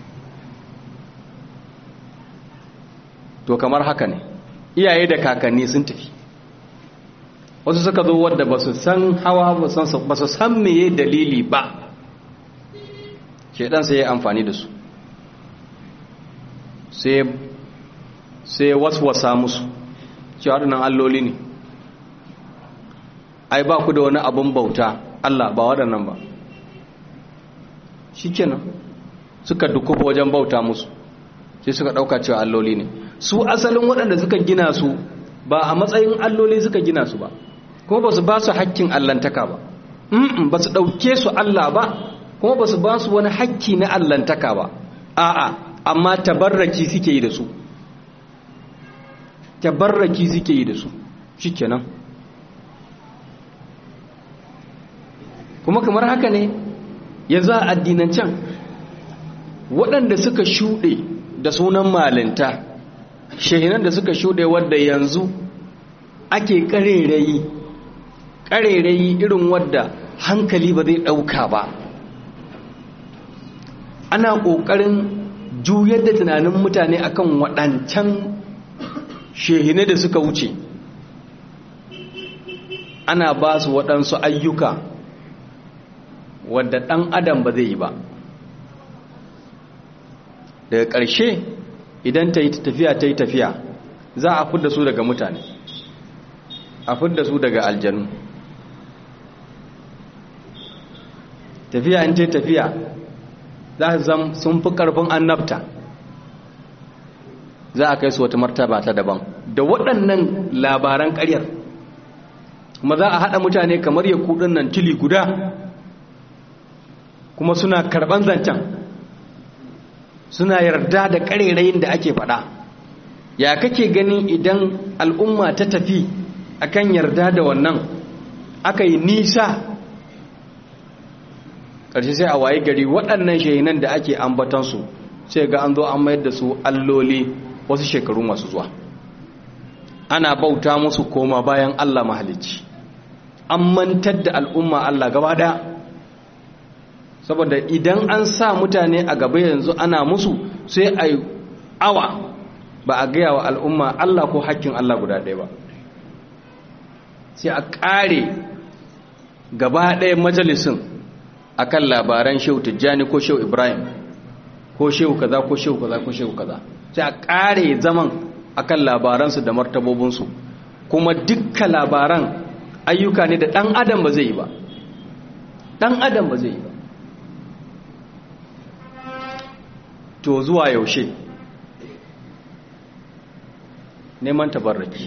To kamar haka ne, iyaye da kakanni sun tafi, wasu suka zo wadda ba su san hawa ba su san meye dalili ba, shedan sai ya amfani da su, sai waswasa musu cewa waɗannan alloli ne, ai ba ku da wani abun bauta Allah ba waɗannan ba. Shikenan suka dukufa wajen bauta musu, sai suka ɗauka cewa alloli ne. Su asalin waɗanda suka gina su ba a matsayin alloli suka gina su ba, kuma ba su ba su hakkin allantaka ba, ba su ɗauke su Allah ba, kuma ba su ba su wani hakki na allantaka ba. A'a, amma tabarraki suke yi da su, tabarraki suke yi da su. Shikenan kuma kamar haka ne ya za a addinancen waɗanda suka shuɗe da sunan malinta, shehinan da suka shuɗe wadda yanzu ake ƙarerayi irin wadda hankali ba zai ɗauka ba. Ana ƙoƙarin juyar da tunanin mutane akan waɗancan shehinai da suka wuce, ana ba su waɗansu ayyuka wadda ɗan adam ba zai yi ba. Daga ƙarshe idan ta yi tafiya za a fidda su daga mutane, a fidda su daga aljanu. Tafiya in ta tafiya za su zama sun fi ƙarfin annabta, za a kai su wata martaba ta daban da waɗannan labaran ƙaryar, kuma za a haɗa mutane kamar ya kuɗin nan tili guda, kuma suna karɓan zancen, suna yarda da ƙarerayin da ake faɗa. Ya kake gani idan al'umma ta tafi akan yarda da wannan, aka yi nisa, ƙarshe sai a waye gari waɗannan shehinan da ake ambatansu sai ga an zo an mayar da su alloli wasu shekaru masu zuwa, ana bauta musu koma bayan Allah mahalicci, an mantar da al'umma Allah gaba ɗaya. Saboda idan an sa mutane a gaba yanzu ana musu, sai a yi awa ba a gaya wa al'umma Allah ko hakkin Allah guda ɗaya ba, sai a ƙare gaba ɗaya majalisun akan labaran Shehu Tijjani ko Shehu Ibrahim ko Shehu kaza ko Shehu kaza ko Shehu kaza, sai a ƙare zaman akan labaransu da martabobinsu, kuma dukkan labaran ayyuka ne da ɗan adam ba zai yi ba, ɗan adam ba zai yi ba. To zuwa yaushe neman tabarraki?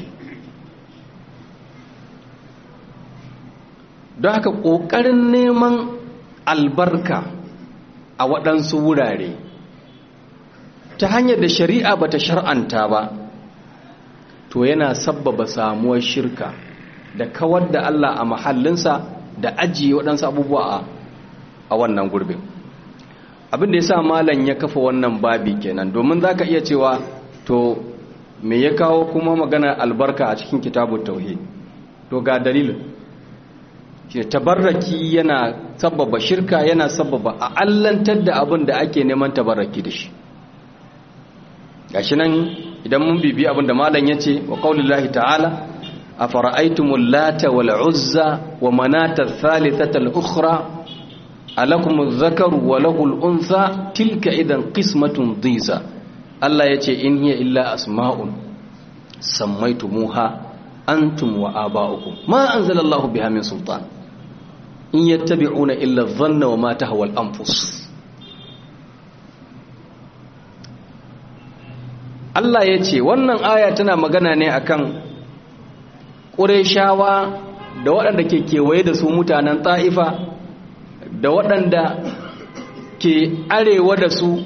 Don haka ƙoƙarin neman albarka a waɗansu wurare ta hanyar da shari'a ba ta shar'anta ba, to yana sabbaba samuwar shirka da kawar da Allah a mahallinsa da ajiye waɗansu abubuwa a wannan gurbin. Abin da ya sa malam ya kafa wannan babi kenan, domin za ka iya cewa to me ya kawo kuma magana albarka a cikin kitabun tauhid? To ga dalilin, tabarraki yana sababa shirka, yana sababa a allantar da abin da ake neman tabarraki da shi. Gashi nan idan mun bibi abin da malam ya ce wa qaulillahi ta'ala afara'aytumul lata wal uzza wa manata thalithata al ukhra alakum adh-dhakaru wa lahul untha tilka idan qismatun dhiza. Allah yace in hiya illa asma'un sammaytumuha antum wa aba'ukum ma anzalallahu biha min sultan in yattabi'una illa adh-dhanna wa ma tahwa al-anfus. Allah yace wannan aya tana magana ne akan Qurayshawa da waɗanda ke kewaye da su mutanen Ta'ifa da waɗanda ke arewa da su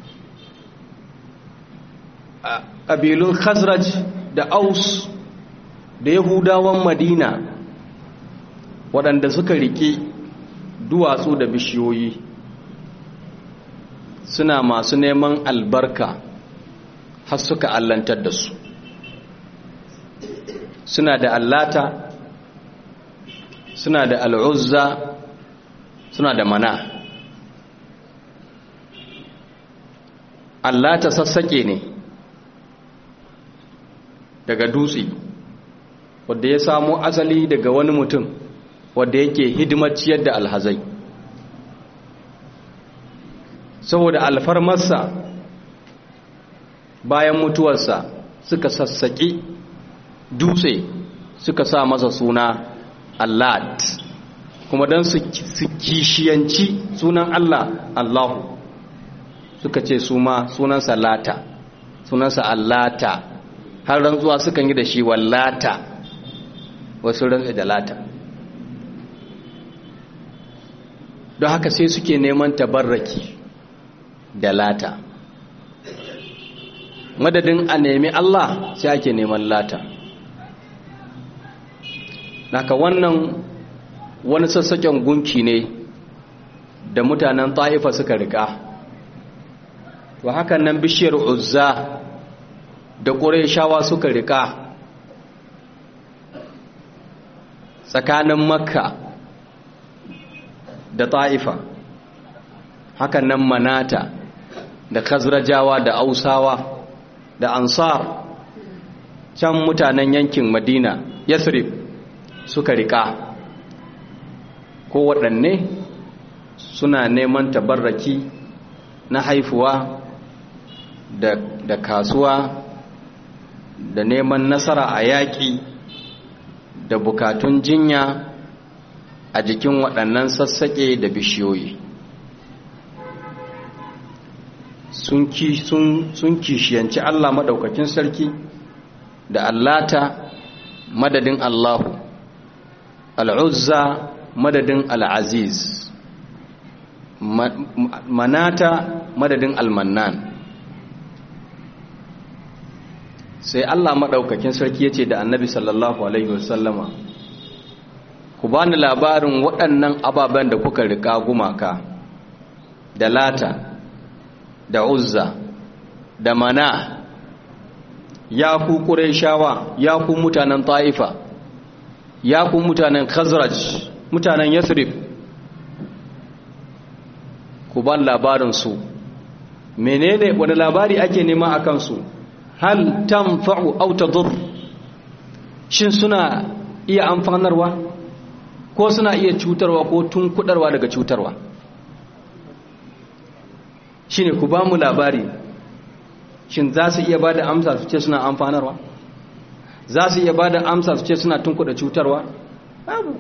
ƙabilun Khazraj da Aus da Yahudawan Madina, waɗanda suka riƙe duwatsu da bishiyoyi suna masu neman albarka har suka allantar da su. Suna da Allata, suna da Al'uzza, suna da Mana. allata sassaƙe ne daga dutse wadda ya samo asali daga wani mutum wadda yake hidimar ciyar da alhazai saboda alfarmarsa bayan mutuwarsa suka sassaƙi dutse suka sa masa suna Allat kuma don su kishiyanci sunan Allah Allahu suka ce su ma sunansa Lata sunansa Allata har rantsuwa sukan yi da shi wallata wasu rantsu da Lata don haka sai suke neman tabarraki da Lata madadin a nemi Allah sai ake neman Lata naka wannan wani sassaken gunki ne da mutanen Ta'ifa suka rika to hakan nan bishiyar Uzza da Qurayshawa suka rika tsakanin Makka da Ta'ifa hakan nan Manata da Khazrajawa da Ausawa da Ansar can mutanen yankin Madina Yathrib suka rika ko waɗanne suna neman tabarraki na haifuwa da kasuwa da neman nasara a yaƙi da bukatun jinya a jikin waɗannan sassaƙe da bishiyoyi sun kishiyanci Allah maɗaukakin sarki da Allata madadin Allahu al'uzza madadin al'aziz manata madadin al-mannan sai Allah maɗaukakin sarki ya ce da annabi sallallahu alaihi wasallama ku bani labarin waɗannan ababen da kuka riƙa gumaka da Lata da Uzza da Mana ya ku Qurayshawa ya ku mutanen Ta'ifa ya ku mutanen Khazraj mutanen Yathrib ku ban labarin su menene wani labari ake nema akan su hal tanfa'u aw tadur shin suna iya amfanarwa ko suna iya cutarwa ko tunkudarwa daga cutarwa shine ku ba mu labari shin za su iya bada amsa su ce suna amfanarwa za su iya bada amsa su ce suna tunkuda cutarwa babu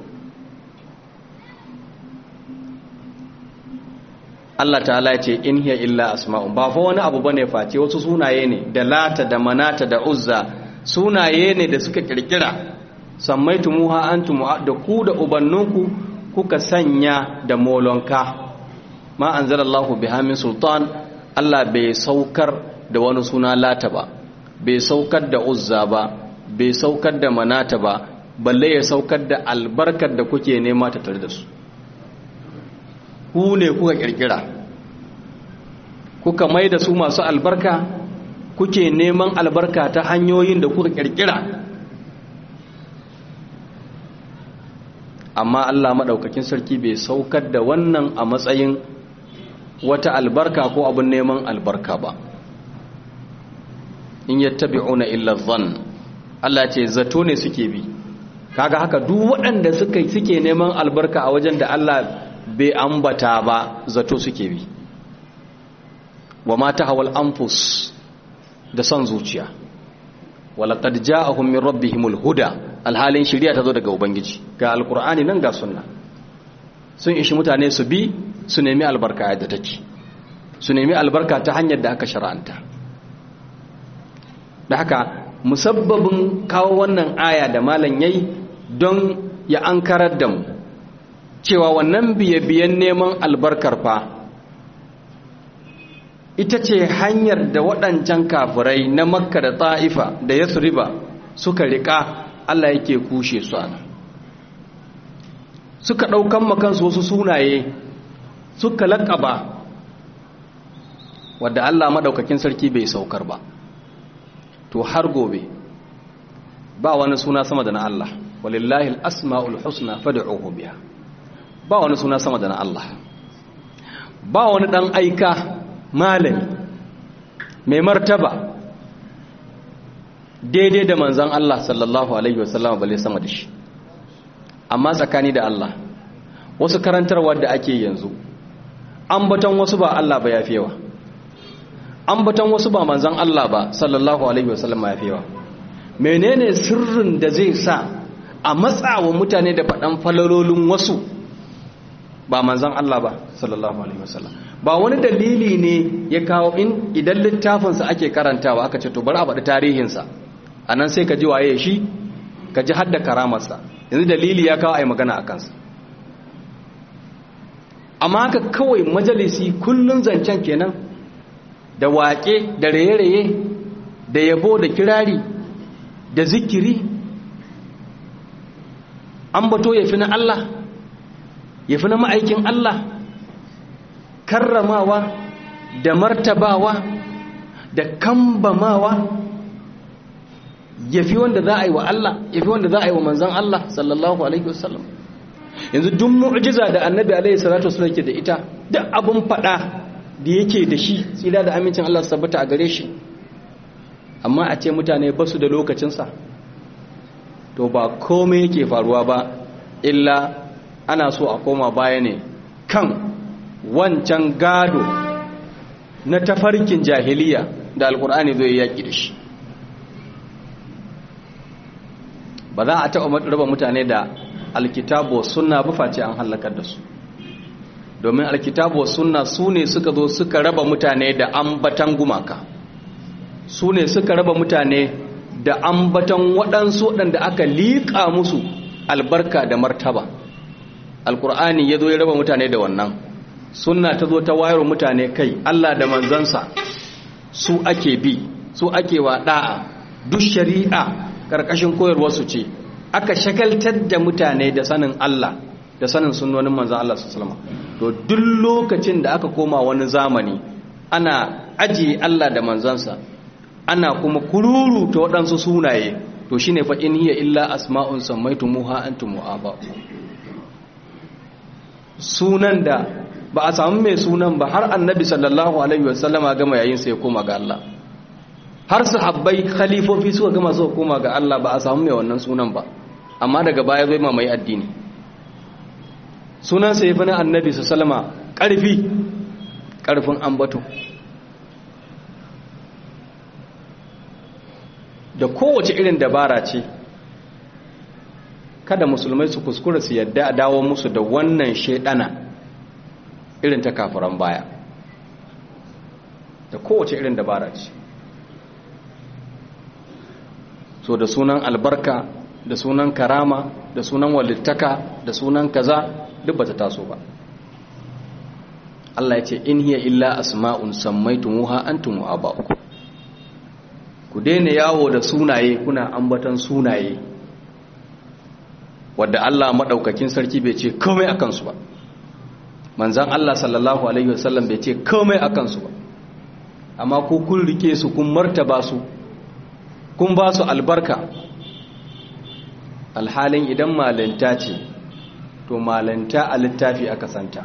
Allah ta'ala ya ce in hiya illa asma'un ba fa wani abu bane face wasu sunaye ne da Lata da Manata da Uzza sunaye ne da suka kirkira sammaitumuha antum da ku da ubannunku kuka sanya da molonka ma anzalallahu biha min sultan Allah bai saukar da wani suna Lata ba bai saukar da Uzza ba bai saukar da Manata ba balle ya saukar da albarkar da kuke nema ta tare da su ku ne kuka kirkira kuka mai da su masu albarka kuke neman albarka ta hanyoyin da kuka kirkira amma Allah madaukakin sarki bai saukar da wannan a matsayin wata albarka ko abin neman albarka ba in yattabi'una illa dhann Allah ce zato ne suke bi kaga haka duk waɗanda suke neman albarka a wajen da Allah bai ambata ba zato suke bi wa ma tahawal anfus da son zuciya walaqad ja'ahum min rabbihimul huda alhalin shari'a ta zo daga ubangiji ga alqur'ani nan ga sunna sun ishi mutane su bi su nemi albarka yadda take su nemi albarka ta hanyar da aka shar'anta da haka musabbabin kawo wannan aya da malam yayi don ya ankarar da mu cewa wannan biye-biyen neman albarkar fa ita ce hanyar da waɗancan kafirai na Makka da Ta'ifa da Yathriba suka riƙa Allah yake kushe su ana suka ɗaukan makansu wasu sunaye suka laƙaba wadda Allah maɗaukakin sarki bai saukar ba to har gobe ba wani suna sama da na Allah walillahi al-asma'ul husna fad'uhu biha ba wani suna sama da na Allah ba wani dan aika malami mai martaba daidai da manzon Allah sallallahu alaihi wasallam balle sama da shi. Amma tsakani da Allah wasu karantarwa da ake yanzu ambaton wasu ba Allah ba yafi yawa, ambaton wasu ba manzon Allah ba sallallahu alaihi wasallam yafi yawa. Menene sirrin da zai sa a matsawa mutane da faɗan falalolin wasu ba manzon Allah ba sallallahu alaihi wasallam? Ba wani dalili ne ya kawo idan littafinsa ake karantawa aka ce to bari a faɗi tarihinsa, anan sai ka ji waye shi, ka ji hadda karamarsa, yanzu dalili ya kawo ai magana a kansa. Amma haka kawai majalisi kullun zancen kenan da waƙe da raye-raye da yabo da kirari da zikiri, ambato ya fi na Allah, ya fi na ma'aikin Allah, karramawa da martabawa da kambamawa ya fi wanda za a yi wa Allah, ya fi wanda za a yi wa manzan Allah sallallahu alaihi wasallam. Yanzu duk mu'jiza da annabi alaihi salatu wasallam yake da ita, duk abin fada da yake da shi, tsira da amincin Allah su tabbata a gare shi, amma a ce mutane ba su da lokacinsa, to ba komai yake faruwa ba illa ana so a koma baya ne kan wancan gado na tafarkin jahiliya da alkur'ani zai yaki da shi. Ba za a taɓa raba mutane da alkitabu sunna ba face an halakar da su, domin alkitabu sunna su ne suka zo suka raba mutane da ambatan gumaka, su ne suka raba mutane da ambatan waɗansu waɗanda aka liƙa musu albarka da martaba. Alkur'ani ya zo ya raba mutane da wannan, sunna ta zo ta wayar mutane kai, Allah da manzansa su ake bi, su ake wa da'a, duk shari'a ƙarƙashin koyarwarsu ce. Aka shagaltar da mutane da sanin Allah da sanin sunnonin manzan Allah sallallahu alaihi wasallam. To duk lokacin da aka koma wani zamani ana ajiye Allah da manzansa, ana kuma kururu ta waɗansu sunaye, to shine fa in hiya illa asma'un sammaytumuha antum wa aba'ukum. Sunan da ba a samu mai sunan ba har annabi sallallahu alaihi wasallama gama yayin sai ya koma ga Allah, har sahabbai khalifofi suka gama suka koma ga Allah, ba a samu mai wannan sunan ba, amma daga baya zai mamaye addini. Sunan sai fa na annabi sallallahu alaihi ƙarfin ambato, da kowace irin dabara ce kada musulmai su kuskura su yadda a dawo musu da wannan shedana irin ta kafiran baya, da kowace irin dabara ce. So da sunan albarka, da sunan karama, da sunan walittaka, da sunan kaza duk bata taso ba. Allah ya ce in hiya illa asma'un sammaytumuha antum wa aba'ukum. Ku daina yawo da sunaye kuna ambatan sunaye wadda Allah madaukakin sarki bai ce komai akan su ba, manzon Allah sallallahu alaihi wasallam bai ce komai akan su ba, amma ku kun rike su, kun martaba su, kun ba su albarka. Alhalin idan malanta ce to malanta a littafi aka santa.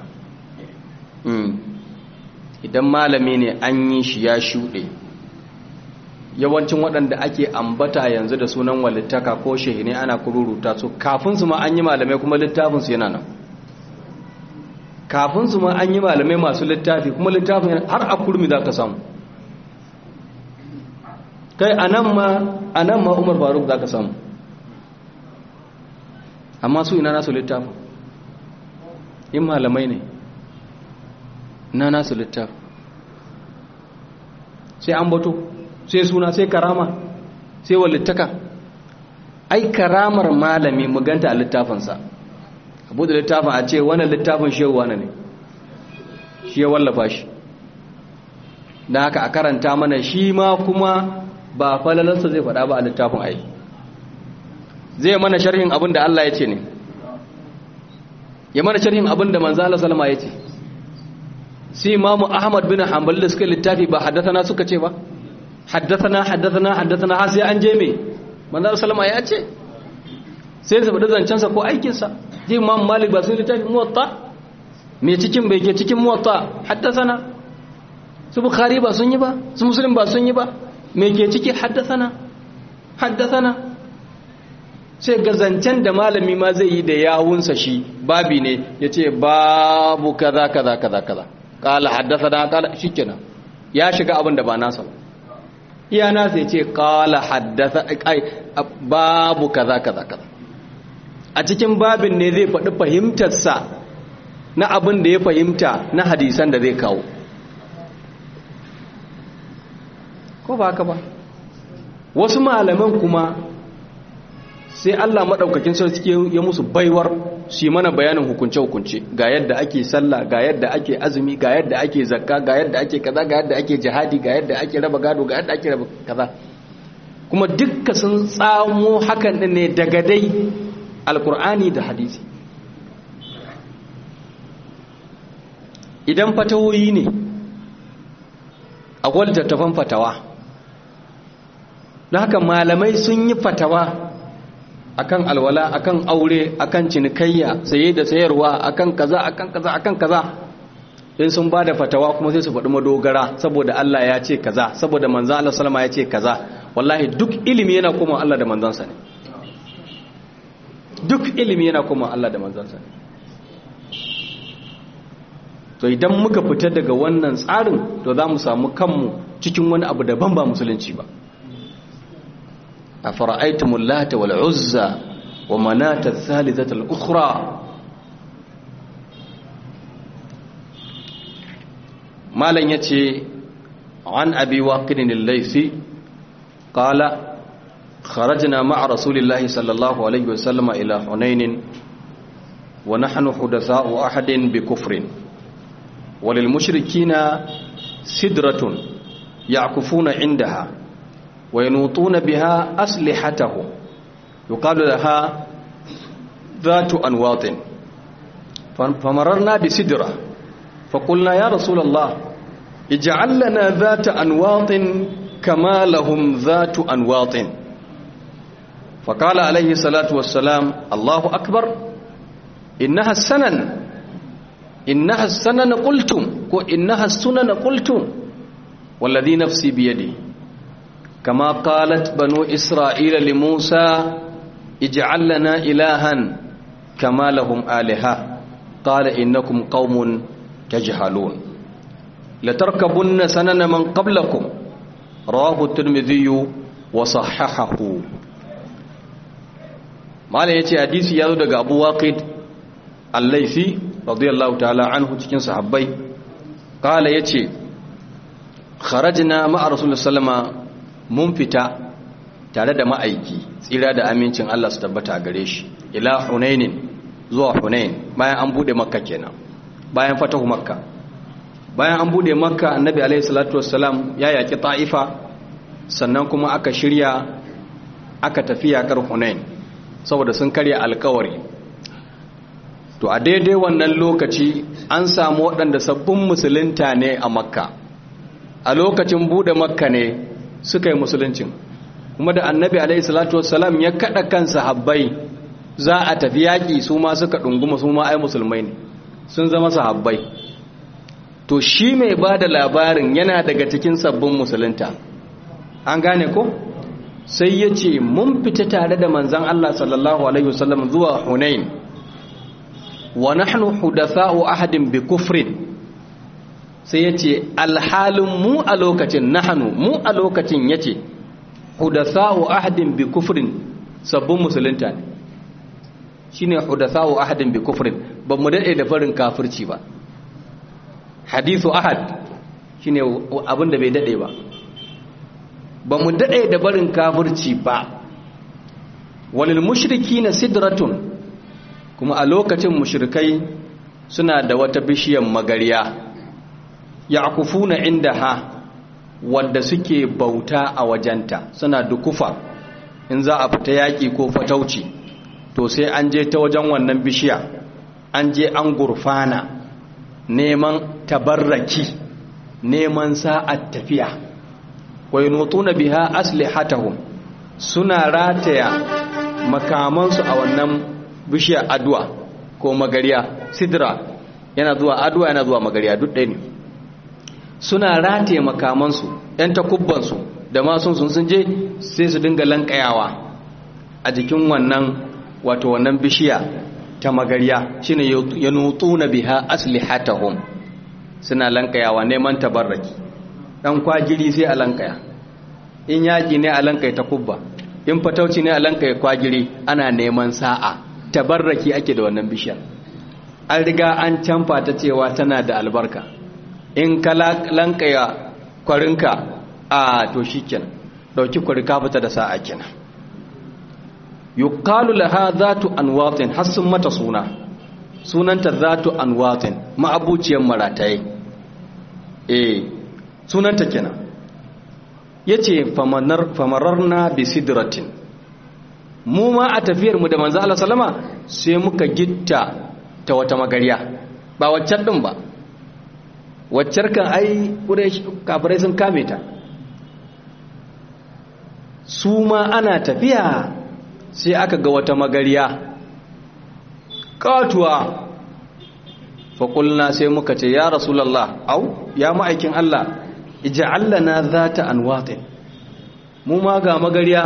Idan malami ne an yi shi ya shuɗe. Yawancin waɗanda ake ambata yanzu da sunan walittaka ko shehi ne ana kururuta su, kafin su ma an yi malamai kuma littafinsu yana nan. Kafin su ma an yi malamai masu littafi kuma littafin har a kurmi za ka samu. Kai anan ma Umar Faruk za ka samu, amma su ina nasu littafin? In malamai ne ina nasu littafin? Sai an bato, sai suna, sai karama, sai walittaka. Ai karamar malami mu ganta a littafinsa, abu da littafin a ce wannan littafin shehu wane ne, shi ya wallafa shi, da haka a karanta mana shi ma kuma ba falalarsa zai faɗa ba a littafin ai, zai mana sharhin abin da Allah ya ce ne, ya mana sharhin abin da manzo Allah sallama ya ce. Sai Imam Ahmad bin Hanbal da suka littafi ba haddathana suka ce ba, haddathana har sai an je me manzo sallama ya ce, sai su faɗi zancensa ko aikinsa. Sai Imam Malik ba sai littafi Muwatta, me cikin bai ke cikin Muwatta haddathana, su bukhari ba sun yi ba, su muslim ba sun yi ba, me ke ciki haddathana sai gazancen da malami ma zai yi da yawunsa shi babi ne ya ce babu kaza kala haddathana kala shikenan ya shiga abin da ba nasa iya nasa ya ce kala babu kaza a cikin babin ne zai faɗi fahimtarsa na abin da ya fahimta na hadisan da zai kawo, ko ba haka ba. Wasu malaman kuma sai Allah maɗaukakin sarki ya musu baiwar su yi mana bayanin hukunce-hukunce, ga yadda ake sallah, ga yadda ake azumi, ga yadda ake zakka, ga yadda ake kaza, ga yadda ake jihadi, ga yadda ake raba gado, ga yadda ake raba kaza, kuma dukka sun tsamo hakan din ne daga dai alkur'ani da hadisi. Idan fatawoyi ne akwai littattafan fatawa, don haka malamai sun yi fatawa akan alwala, akan aure, akan cinikayya, saye da sayarwa, akan kaza in sun bada fatawa kuma sai su faɗi madogara, saboda Allah ya ce kaza, saboda manzo Allah sallama ya ce kaza. Wallahi duk ilimi yana koma Allah da manzansa ne, duk ilimi yana koma Allah da manzansa ne. To idan muka fita daga wannan tsarin, to za mu samu kanmu cikin wani abu daban ba musulunci ba. أفرأيتم اللات والعزى ومناة الثالثة الأخرى ما لن يتي عن أبي واقد الليثي قال خرجنا مع رسول الله صلى الله عليه وسلم إلى حنين ونحن حدثاء أحد بكفر وللمشركين سدرة يعكفون عندها وينوطون بها أسلحتهم يقال لها ذات أنواط فمررنا بسدرة فقلنا يا رسول الله اجعل لنا ذات أنواط كما لهم ذات أنواط فقال عليه الصلاة والسلام الله أكبر إنها السنن قلتم والذي نفسي بيده كما قالت بنو إسرائيل لموسى اجعل لنا إلها كما لهم آلهة قال إنكم قوم تجهلون لتركبن سنن من قبلكم رواه الترمذي وصححه. ما يأتي حديث يذو daga Abu Waqid al-Laythi radiyallahu ta'ala anhu cikin sahabbai qala yace kharajna ma'a Rasulullah sallama mun fita tare da ma'aiki tsira da amincin Allah su tabbata gare shi ila Hunainin zuwa Hunain bayan an bude Makka kenan, bayan fatahu Makka. Bayan an bude Makka Annabi alaihi salatu wassalam ya yaki Ta'ifa, sannan kuma aka shirya aka tafi yakar Hunain saboda sun karya alkawari. To a daidai wannan lokaci an samu waɗanda sabbin musulunta ne a Makka, a lokacin bude Makka ne suka yi musuluncin, kuma da Annabi alaihi salatu wassalam ya kada kan sahabbai za a tafi yaƙi, su ma suka ɗunguma, su ma ai musulmai ne, sun zama sahabbai. To shi mai ba da labarin yana daga cikin sabbin musulunta, an gane ko? Sai ya ce mun fita tare da manzan Allah sallallahu alaihi wasallam zuwa Hunain wa nahnu hudatha'u ahadin bi kufrin. Sai ya ce alhalin mu a lokacin ya ce hudatha'u ahadin bi kufrin, sabbin musulunta ne, shi ne hudatha'u ahadin bi kufrin, ba mu daɗe da farin kafirci ba. Hadithu ahad shi ne abin da bai daɗe ba mu daɗe da barin kafirci ba. Walil mushriki na sidratun, kuma a lokacin mushrikai suna da wata bishiyar magariya ya'kufuna indaha, wadda suke bauta a wajenta, suna dukufa in za a fita yaki ko fatauci, to sai an je ta wajen wannan bishiya, an je an gurfana neman tabarraki, neman sa'at tafiya. wa yunutuna biha aslihatahum, suna rataya makamansu a wannan bishiyar adwa ko magariya. Sidra yana zuwa adwa, yana zuwa magariya, duk ɗaya ne. suna rataye makamansu ‘yan takubbansu da masu sun je sai su dinga lankayawa a jikin wannan bishiya ta magariya shine yanutuna biha aslihatahum suna lankayawa neman tabarraki dan kwagiri sai a lankaya in yaki ne a lankaya takubba in fatauci ne a lankaya kwagiri ana neman sa'a tabarraki ake da wannan bishiya an riga an canfa ta cewa tana da albarka in ka lankaya kwarinka a to shikenan dauki kwarika fita da sa'a kenan yuqalu laha zatu anwatin hasun mata sunanta zatu anwatin ma'abuciyar marataye sunanta kenan yace famararna bi sidratin mu ma a tafiyar mu da manzo Allah sallama sai muka gitta ta wata magariya ba waccar din ba waccar kan ai kafirai sun kame ta su ma ana tafiya sai aka ga wata magariya katuwa faƙulna sai muka ce ya rasulallah au ya ma'aikin Allah ija'al lana zata anwatin mu ma ga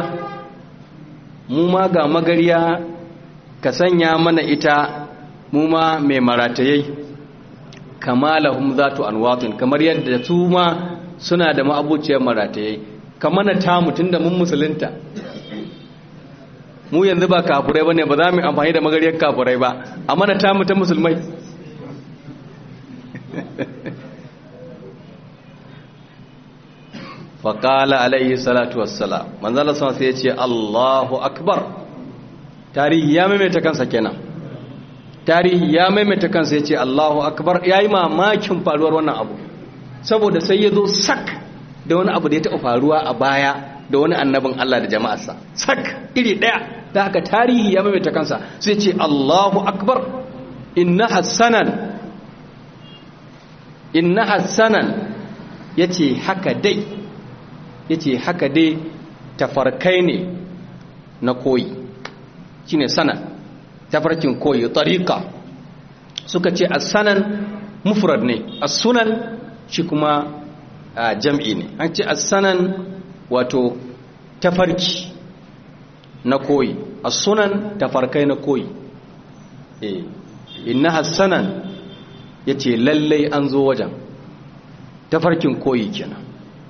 magariya ka sanya mana ita mu ma mai maratayai kama lahum zatu anwatin kamar yadda su ma suna da ma'abuciyar maratayai kamar na tamu tunda mun musulunta mu yanzu ba kafurai bane ba za mu amfani da magariyar kafurai ba amma na tamu ta musulmai faqala alaihi salatu wassalam manzala sama sai ya ce Allahu akbar tarihi ya maimaita kansa kenan tarihi ya maimaita kansa ya ce Allahu akbar yayi mamakin faruwar wannan abu saboda sai ya zo sak da wani abu da ya taɓa faruwa a baya da wani annabin Allah da jama'arsa sak iri daya da haka tarihi ya maimaita kansa sai ce Allahu akbar inna hassanan yace haka dai tafarkai ne na koyi shine sanan tafarkin koyi tariqa suka ce as-sanan mufrad ne as-sunan shi kuma jam'i ne an ce as-sanan wato tafarki na koyi as-sunan tafarkai na koyi inna hassanan yace lallai an zo wajen tafarkin koyi kenan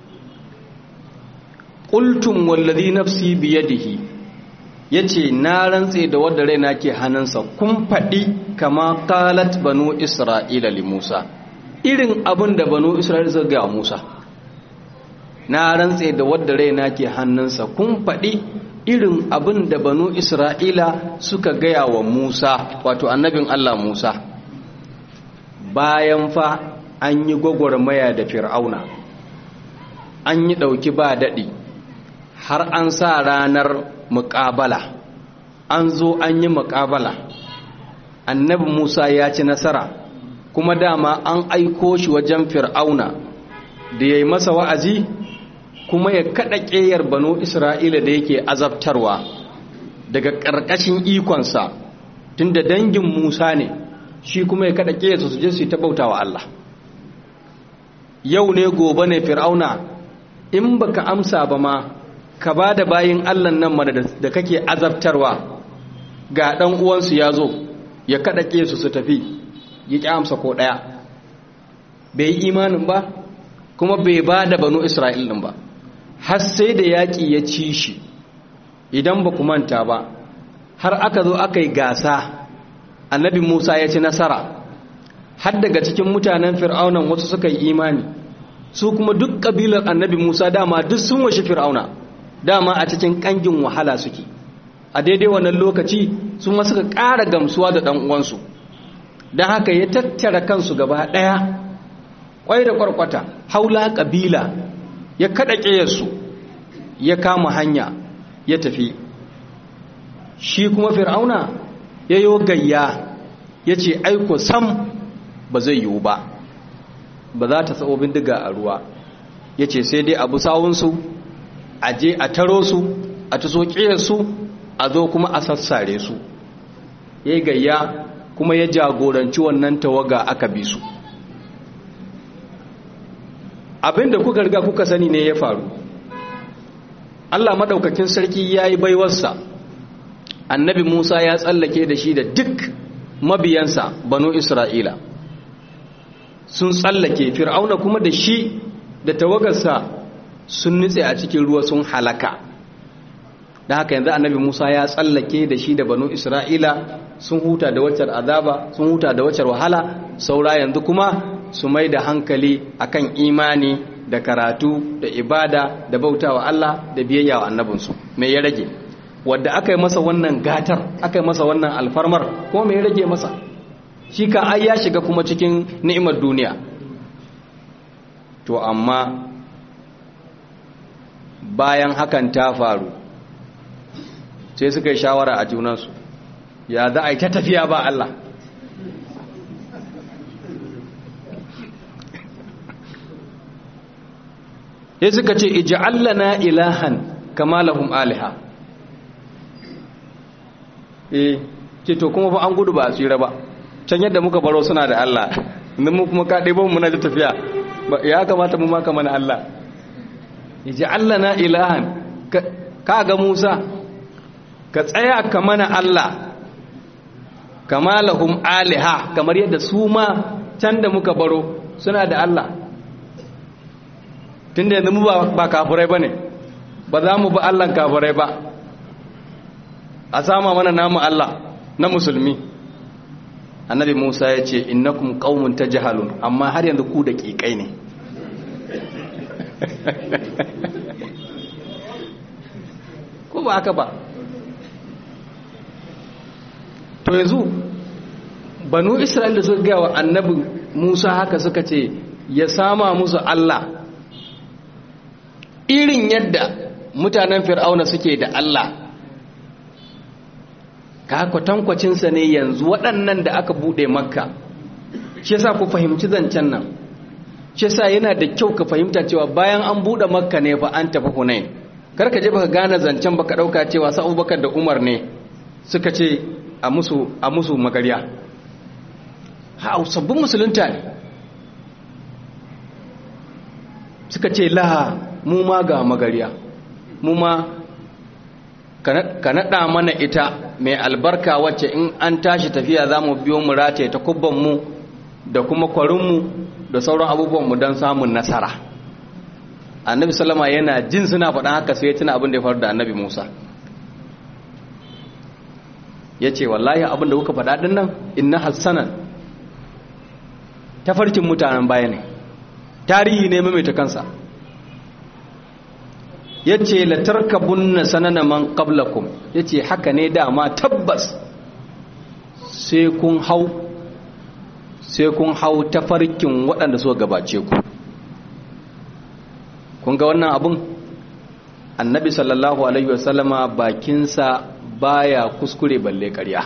qultum wallazi nafsi biyadihi yace na rantse da wanda raina ke hannunsa kun fadi kama qalat banu isra'ila li Musa irin abin da banu isra'ila suka ga Musa na rantse da wanda raina ke hannunsa kun fadi irin abin da banu isra'ila suka gaya wa Musa wato annabin Allah Musa bayan fa an yi gwagwarmaya da fir'auna an yi ɗauki ba daɗi har an sa ranar muƙabala an zo an yi muƙabala annabi Musa ya ci nasara kuma dama an aiko shi wajen fir'auna da ya yi masa wa'azi kuma ya kada ƙeyar banu isra'ila da yake azabtarwa daga ƙarƙashin ikonsa tunda dangin Musa ne shi kuma ya kada ƙeyarsa su je su ta bauta wa Allah yau ne gobe ne fir'auna in baka amsa ba ma ka ba da bayin Allah nan mana da kake azabtarwa ga ɗan uwansu ya zo ya kada ƙeyarsu su tafi ya ƙi amsa ko ɗaya bai yi imanin ba kuma bai ba da banu isra'ilin ba har sai da yaƙi ya ci shi idan ba ku manta ba har aka zo aka yi gasa annabi Musa ya ci nasara har daga cikin mutanen fir'aunan wasu suka yi imani su kuma duk ƙabilar annabi Musa dama duk sun washe fir'auna dama a cikin ƙangin wahala suke a daidai wannan lokaci sun ma suka ƙara gamsuwa da ɗan uwansu don haka ya tattara kansu gaba ɗaya ƙwai da ƙwarƙwata haula ƙabila ya kada ƙeyarsu ya kama hanya ya tafi shi kuma fir'auna ya yi gayya ya ce aiko sam ba zai yiwu ba za ta sabo bindiga a ruwa ya ce sai dai abu sawunsu a je a taro su a taso ƙeyarsu a zo kuma a sassare su ya yi gayya kuma ya jagoranci wannan tawaga aka bi su abinda kuka riga kuka sani ne ya faru. Allah madaukakin sarki yayi baiwarsa, annabi Musa ya tsallake da shi da duk mabiyansa banu Isra'ila sun tsallake, fir'auna kuma da shi da tawagarsa sun nutse a cikin ruwa sun halaka. da haka yanzu annabi Musa ya tsallake da shi da banu Isra'ila sun huta da waccar azaba, sun huta da waccar wahala, saura yanzu kuma su mai da hankali akan imani da karatu da ibada da bautawa Allah da biyayya wa annabinsu. Me ya rage? Wadda aka yi masa wannan gatar, aka yi masa wannan alfarmar, ko me ya rage masa? Shi ka ai ya shiga kuma cikin ni'imar duniya. To amma bayan hakan ta faru sai suka yi shawara a junansu, ya za a yi ta tafiya ba Allah. Sai suka ce ij'al lana ilahan kama lahum aliha. Ce to kuma fa an gudu ba a tsira ba, can yadda muka baro suna da Allah, inda mu kuma ka ɗebo mu na da tafiya, ya kamata mu maka mana Allah. ij'al lana ilahan, ka ga Musa ka tsaya ka mana Allah kama lahum aliha, kamar yadda su ma can da muka baro suna da Allah. Tunda yanzu mu ba kafirai bane, ba za mu ba Allah kafirai ba, a sama mana namu Allah na musulmi. Annabi Musa ya ce innakum qaumun tajhalun, amma har yanzu ku da kikai ne. Ko ba haka ba? To yanzu banu Isra'ila da suka gaya wa annabi Musa haka suka ce ya sama musu Allah irin yadda mutanen Fir'auna suke da Allah. Ka kwatankwacinsa ne yanzu waɗannan da aka buɗe Makka. Shi yasa ku fahimci zancen nan. Shi yasa yana da kyau ka fahimta cewa bayan an buɗe Makka ne fa an tafi Hunain. Kar ka je baka gane zancen baka ɗauka cewa sa Abubakar da Umar ne suka ce a musu magariya. Ha, sabbin musulunta ne. Suka ce la, mu ma ga magariya, mu ma ka naɗa mana ita mai albarka wacce in an tashi tafiya za mu biyo mu rataye ta kubbanmu da kuma kwarinmu da sauran abubuwanmu don samun nasara. Annabi sallama yana jin suna faɗan haka sai ya tuna abin da ya faru da annabi Musa. Ya ce wallahi abin da kuka faɗa ɗin nan inna hassanan tafarkin mutanen baya ne, tarihi ne maimaita kansa. Ya ce latarkabunna sanana man qablakum, ya ce haka ne dama tabbas sai kun hau tafarkin waɗanda suka gabace ku. Kun ga wannan abun? Annabi sallallahu alaihi wasallama bakinsa baya kuskure balle ƙarya.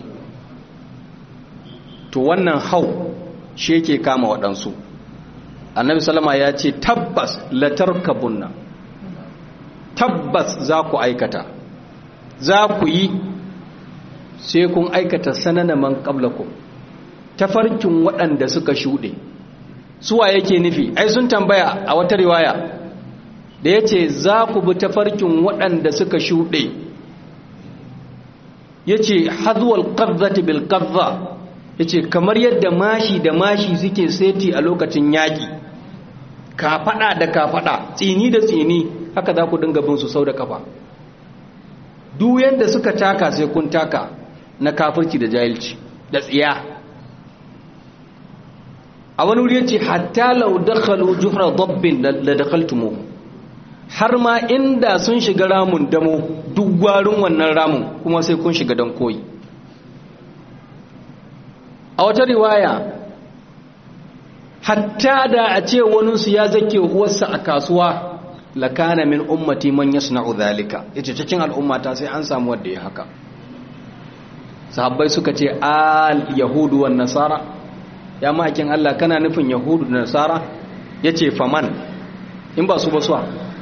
To wannan hau shi yake kama waɗansu. Annabi sallama ya ce tabbas latarkabunna, tabbas za ku aikata, za ku yi sai kun aikata sanana man qablakum, tafarkin waɗanda suka shuɗe. Suwa yake nufi? Ai sun tambaya a wata riwaya da ya ce za ku bi tafarkin waɗanda suka shuɗe. Ya ce hadwal qazzati bil qazza, ya ce kamar yadda mashi da mashi suke seti a lokacin yaƙi, kafaɗa da kafaɗa, tsini da tsini, haka za ku dinga bin su sau da kafa. Duk yadda suka taka sai kun taka, na kafirci da jahilci da tsiya. A wani wuri yace hatta law dakhalu juhra dabbin la dakhaltumu, har ma inda sun shiga ramun damo, duk gwarin wannan ramun kuma sai kun shiga dan koyi. A wata riwaya hatta da a ce waninsu ya zake uwarsa a kasuwa, lakana min ummati man yasna'u dhalika, yace cikin al'ummata sai an samu wanda ya haka. Sahabbai suka ce al yahudu wan nasara, ya makin Allah kana nufin yahudu da nasara? Yace faman, in ba su basuwa,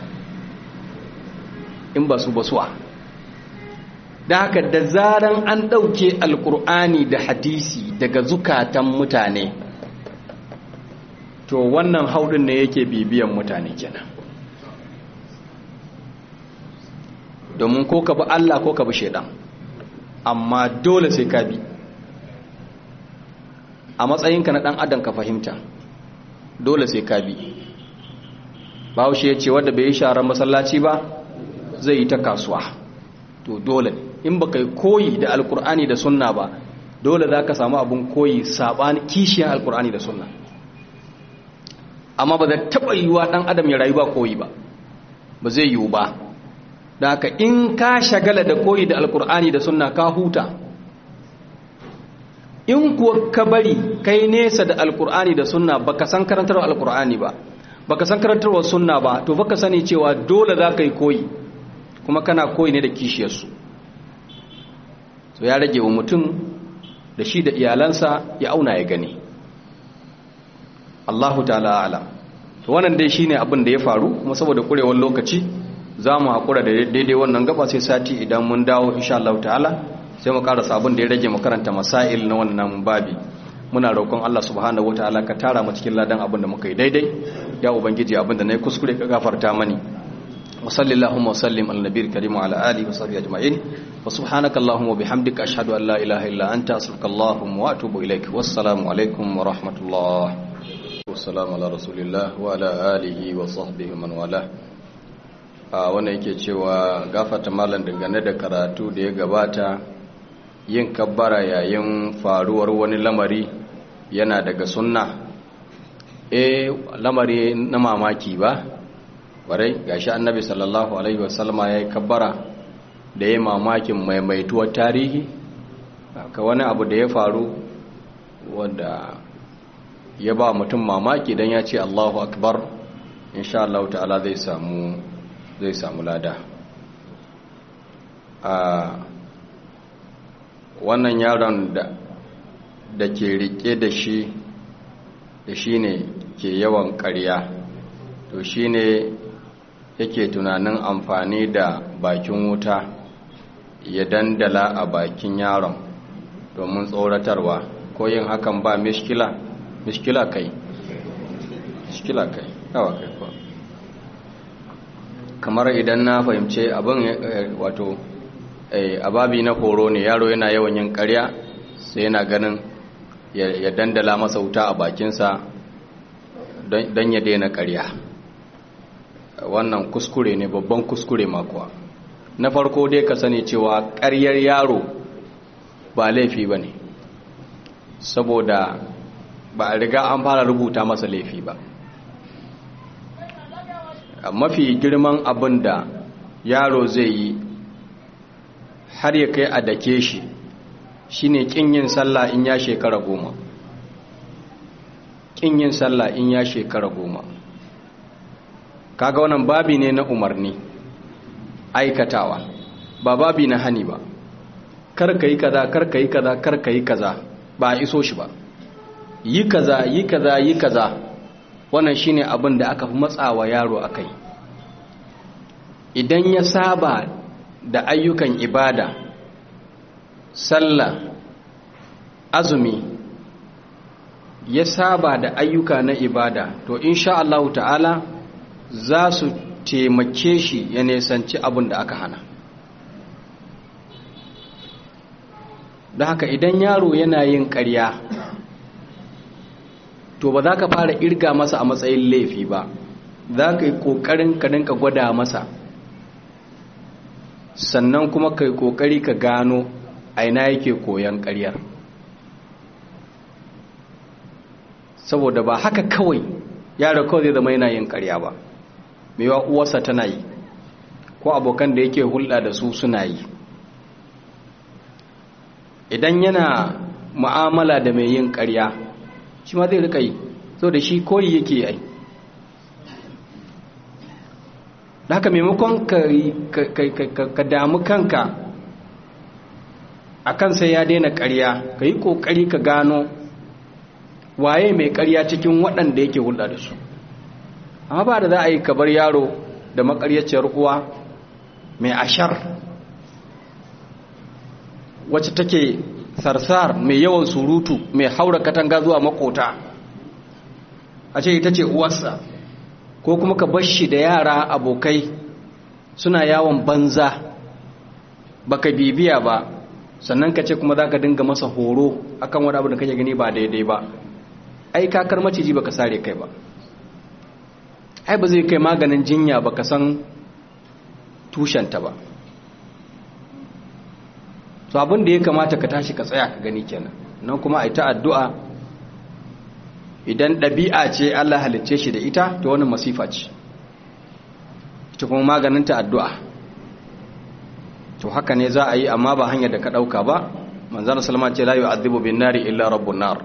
in ba su basuwa. Da haka da zaran an ɗauke alkur'ani da hadisi daga zukatan mutane, to wannan haudin ne yake bibiyan mutane kenan, domin ko ka bi Allah ko ka bi shaidan, amma dole sai ka bi a matsayinka na dan adam ka fahimta, dole sai ka bi. Bahaushe ya ce wanda bai yi sharar masallaci ba zai yi ta kasuwa, to dole in baka yi koyi da alkur'ani da sunna ba, dole za ka samu abin koyi saɓani kishiyar alkur'ani da sunna. Amma ba zai taɓa yiwuwa ɗan adam ya rayu ba koyi ba, ba zai yiwu ba. Da haka in ka shagala da koyi da alkur'ani da sunna ka huta, in kuwa ka bari kai nesa da alkur'ani da sunna baka san karantarwa alkur'ani ba, baka san karantarwa sunna ba, to baka sani cewa dole za ka yi koyi, kuma kana koyi ne da kishiyarsu. So ya rage wa mutum da shi da iyalansa ya auna ya gani. Allahu ta'ala ala. To wannan dai shine abin da ya faru, kuma saboda kurewar lokaci za mu haƙura da daidai wannan gaba, sai sati idan mun dawo insha Allah ta'ala sai mu karasa abin da ya rage makaranta masail na wannan babi. Muna roƙon Allah subhanahu wataala ka tara mu cikin ladan abin da muka yi daidai, ya ubangiji abin da nayi kuskure ka gafarta mani. wa sallallahu wa sallim ala nabiyil karim wa ala alihi wa sahbihi ajma'in. wa subhanaka allahumma wa bihamdika ashhadu an la ilaha illa anta astaghfiruka wa atubu ilaik. wassalamu alaikum wa rahmatullah. wassalamu ala rasulillah wa ala alihi wa sahbihi man wala. wannan yake cewa gafata malam dangane da karatu da ya gabata, yin kabbara yayin faruwar wani lamari yana daga sunna. Lamari na mamaki ba barai, gashi annabi sallallahu alaihi wasallama yayi kabbara da yayi mamakin maimaituwar tarihi ka wani abu da ya faru wanda ya ba mutum mamaki dan ya ce Allahu akbar, insha Allah ta'ala zai samu lada. Wannan yaron da ke rike da shi ne ke yawan ƙarya, to shi ne yake tunanin amfani da bakin wuta ya dandala a bakin yaron domin tsoratarwa, ko yin hakan ba mishkila kai yawa kai ko kamar idan na fahimce abin wato ababi na horo ne, yaro yana yawan yin ƙarya sai yana ganin ya dandala masa wuta a bakinsa don ya daina ƙarya. Wannan kuskure ne, babban kuskure makuwa. Na farko dai ka sani cewa ƙaryar yaro ba laifi ba ne, saboda ba a riga an fara rubuta masa laifi ba. Mafi girman abin da yaro zai yi har ya kai a dake shi shine kin yin sallah in ya shekara 10. Kin yin sallah in ya shekara 10. Kaga wannan babi ne na umarni, aikatawa, ba babi na hani ba. Kar ka yi kaza, kar ka yi kaza, kar ka yi kaza, ba a iso shi ba. Yi kaza, yi kaza, yi kaza. Wannan shine abin da aka fi matsawa yaro akai. Idan ya saba da ayyukan ibada, sallah, azumi, ya saba da ayyuka na ibada, to insha Allah ta'ala za su taimake shi ya nesanci abin da aka hana. Da haka idan yaro yana yin ƙarya, to ba za ka fara irga masa a matsayin laifi ba, za ka yi ƙoƙarin ka dinka gwada masa, sannan kuma ka yi ƙoƙari ka gano aina yake koyan ƙaryar. Saboda ba haka kawai yaro kawai zai zama yana yin ƙarya ba, mewa uwarsa tana yi ko abokan da yake hulɗa da su suna yi. Idan yana mu'amala da mai yin ƙarya, shi ma zai rika yi, so da shi koyi yake yi. Da haka maimakon ka damu kanka akan sai ya daina ƙarya, ka yi ƙoƙari ka gano waye mai ƙarya cikin waɗanda yake hulɗa da su. Amma ba da za a yi kabar yaro da makaryaciyar uwa mai ashar, wacce take sarsar mai yawan surutu, mai haura katanga zuwa makota, a ce ita ce uwarsa, ko kuma ka bar shi da yara abokai suna yawon banza baka bibiya ba, sannan ka ce kuma za ka dinga masa horo akan wani abu da kake gani ba daidai ba. Ai kakar maciji baka sare kai ba, ai ba zai kai maganin jinya baka san tushenta ba. to abin da ya kamata ka tashi ka tsaya ka gani kenan. nan kuma ai ta addu'a, idan ɗabi'a ce Allah halicce shi da ita to wani masifa ce, ita kuma maganinta addu'a. to haka ne za a yi, amma ba hanyar da ka ɗauka ba. manzana salama ce la yu'adhibu bin nari illa rabbun nar,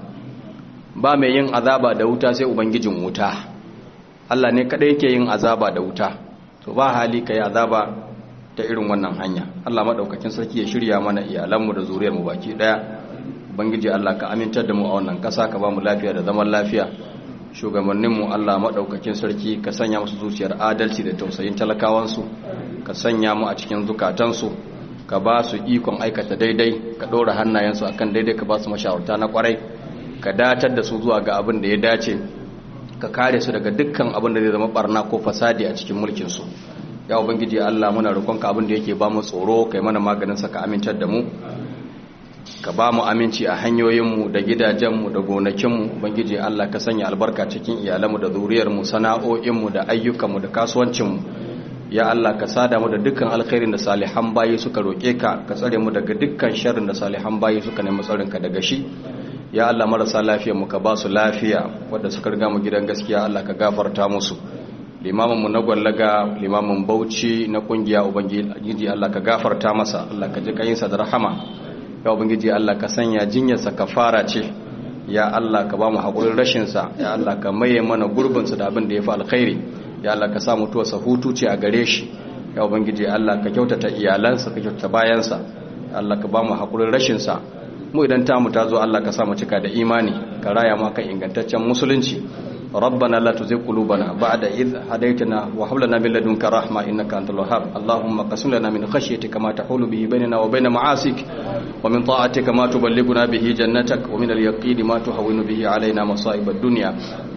ba mai yin azaba da wuta sai ubangijin wuta. Allah ne kadai yake yin azaba da wuta, to ba hali kai azaba ta irin wannan hanya. Allah madaukakin sarki ya shirya mana iyalanmu da zuriyarmu baki daya. Ubangiji Allah ka amintar da mu a wannan kasa, ka ba mu lafiya da zaman lafiya. Shugabanninmu Allah madaukakin sarki ka sanya musu zuciyar adalci da tausayin talakawansu, ka sanya mu a cikin zukatansu, ka ba su ikon aikata daidai, ka ɗora hannayensu akan daidai, ka ba su mashawarta na kwarai, ka datar da su zuwa ga abin da ya dace, ka kare su daga dukkan abin da zai zama barna ko fasadi a cikin mulkinsu. Ya ubangiji Allah muna roƙonka abin da yake ba mu tsoro, kai mana maganin sa, ka amintar da mu, ka ba mu aminci a hanyoyinmu da gidajenmu da gonakinmu. Ubangiji Allah ka sanya albarka cikin iyalanmu da zuriyarmu, sana'o'inmu da ayyukanmu da kasuwancinmu. Ya Allah ka sada mu da dukkan alkhairin da salihan bayi suka roƙe ka, ka tsare mu daga dukkan sharrin da salihan bayi suka nemi tsarinka daga shi. Ya Allah marasa lafiyar mu ka ba su lafiya, wanda suka riga mu gidan gaskiya Allah ka gafarta musu. Limamin mu na Gwallaga, limamin Bauchi na kungiya, ubangiji Allah ka gafarta masa, Allah ka ji kayinsa da rahama. Ya ubangiji Allah ka sanya jinyarsa kafara ce. Ya Allah ka ba mu hakurin rashin sa, ya Allah ka maye mana gurbin sa da abin da yafi alkhairi. Ya Allah ka sa mutuwarsa hutu ce a gare shi. Ya ubangiji Allah ka kyautata iyalansa, ka kyautata bayansa. Allah ka ba mu hakurin rashin sa. Mu idan tamu ta zo Allah ka sa mu cika da imani, ka raya mu kan ingantaccen musulunci. ربنا لا تزغ قلوبنا بعد إذ هديتنا وهب لنا من لدنك رحمة إنك أنت الوهاب. اللهم قسم لنا من خشيتك ما تحول به بيننا وبين معاصيك، ومن طاعتك ما تبلغنا به جنتك، ومن اليقين ما تهون به علينا مصائب الدنيا،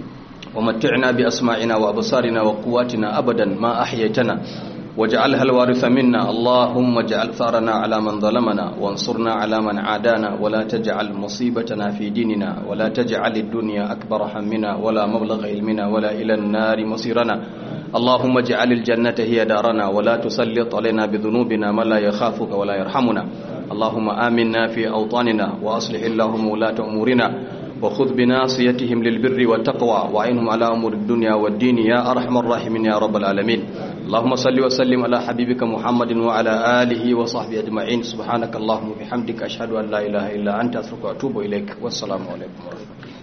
ومتعنا بأسماعنا وأبصارنا وقواتنا أبدا ما أحييتنا، واجعلها الوارث منا. اللهم اجعل ثارنا على من ظلمنا، وانصرنا على من عادانا، ولا تجعل مصيبتنا في ديننا، ولا تجعل الدنيا أكبر همنا ولا مبلغ علمنا ولا إلى النار مصيرنا. اللهم اجعل الجنة هي دارنا، ولا تسلط علينا بذنوبنا من لا يخافك ولا يرحمنا. اللهم آمنا في أوطاننا، وأصلح اللهم ولاة أمورنا، وخذ بناصيتهم للبر والتقوى، وعينهم على أمور الدنيا والدين يا أرحم الراحمين يا رب العالمين. اللهم صل وسلم على حبيبك محمد وعلى آله وصحبه أجمعين. سبحانك اللهم وبحمدك، أشهد أن لا إله إلا أنت، أستغفرك وأتوب إليك. والسلام عليكم ورحمة الله.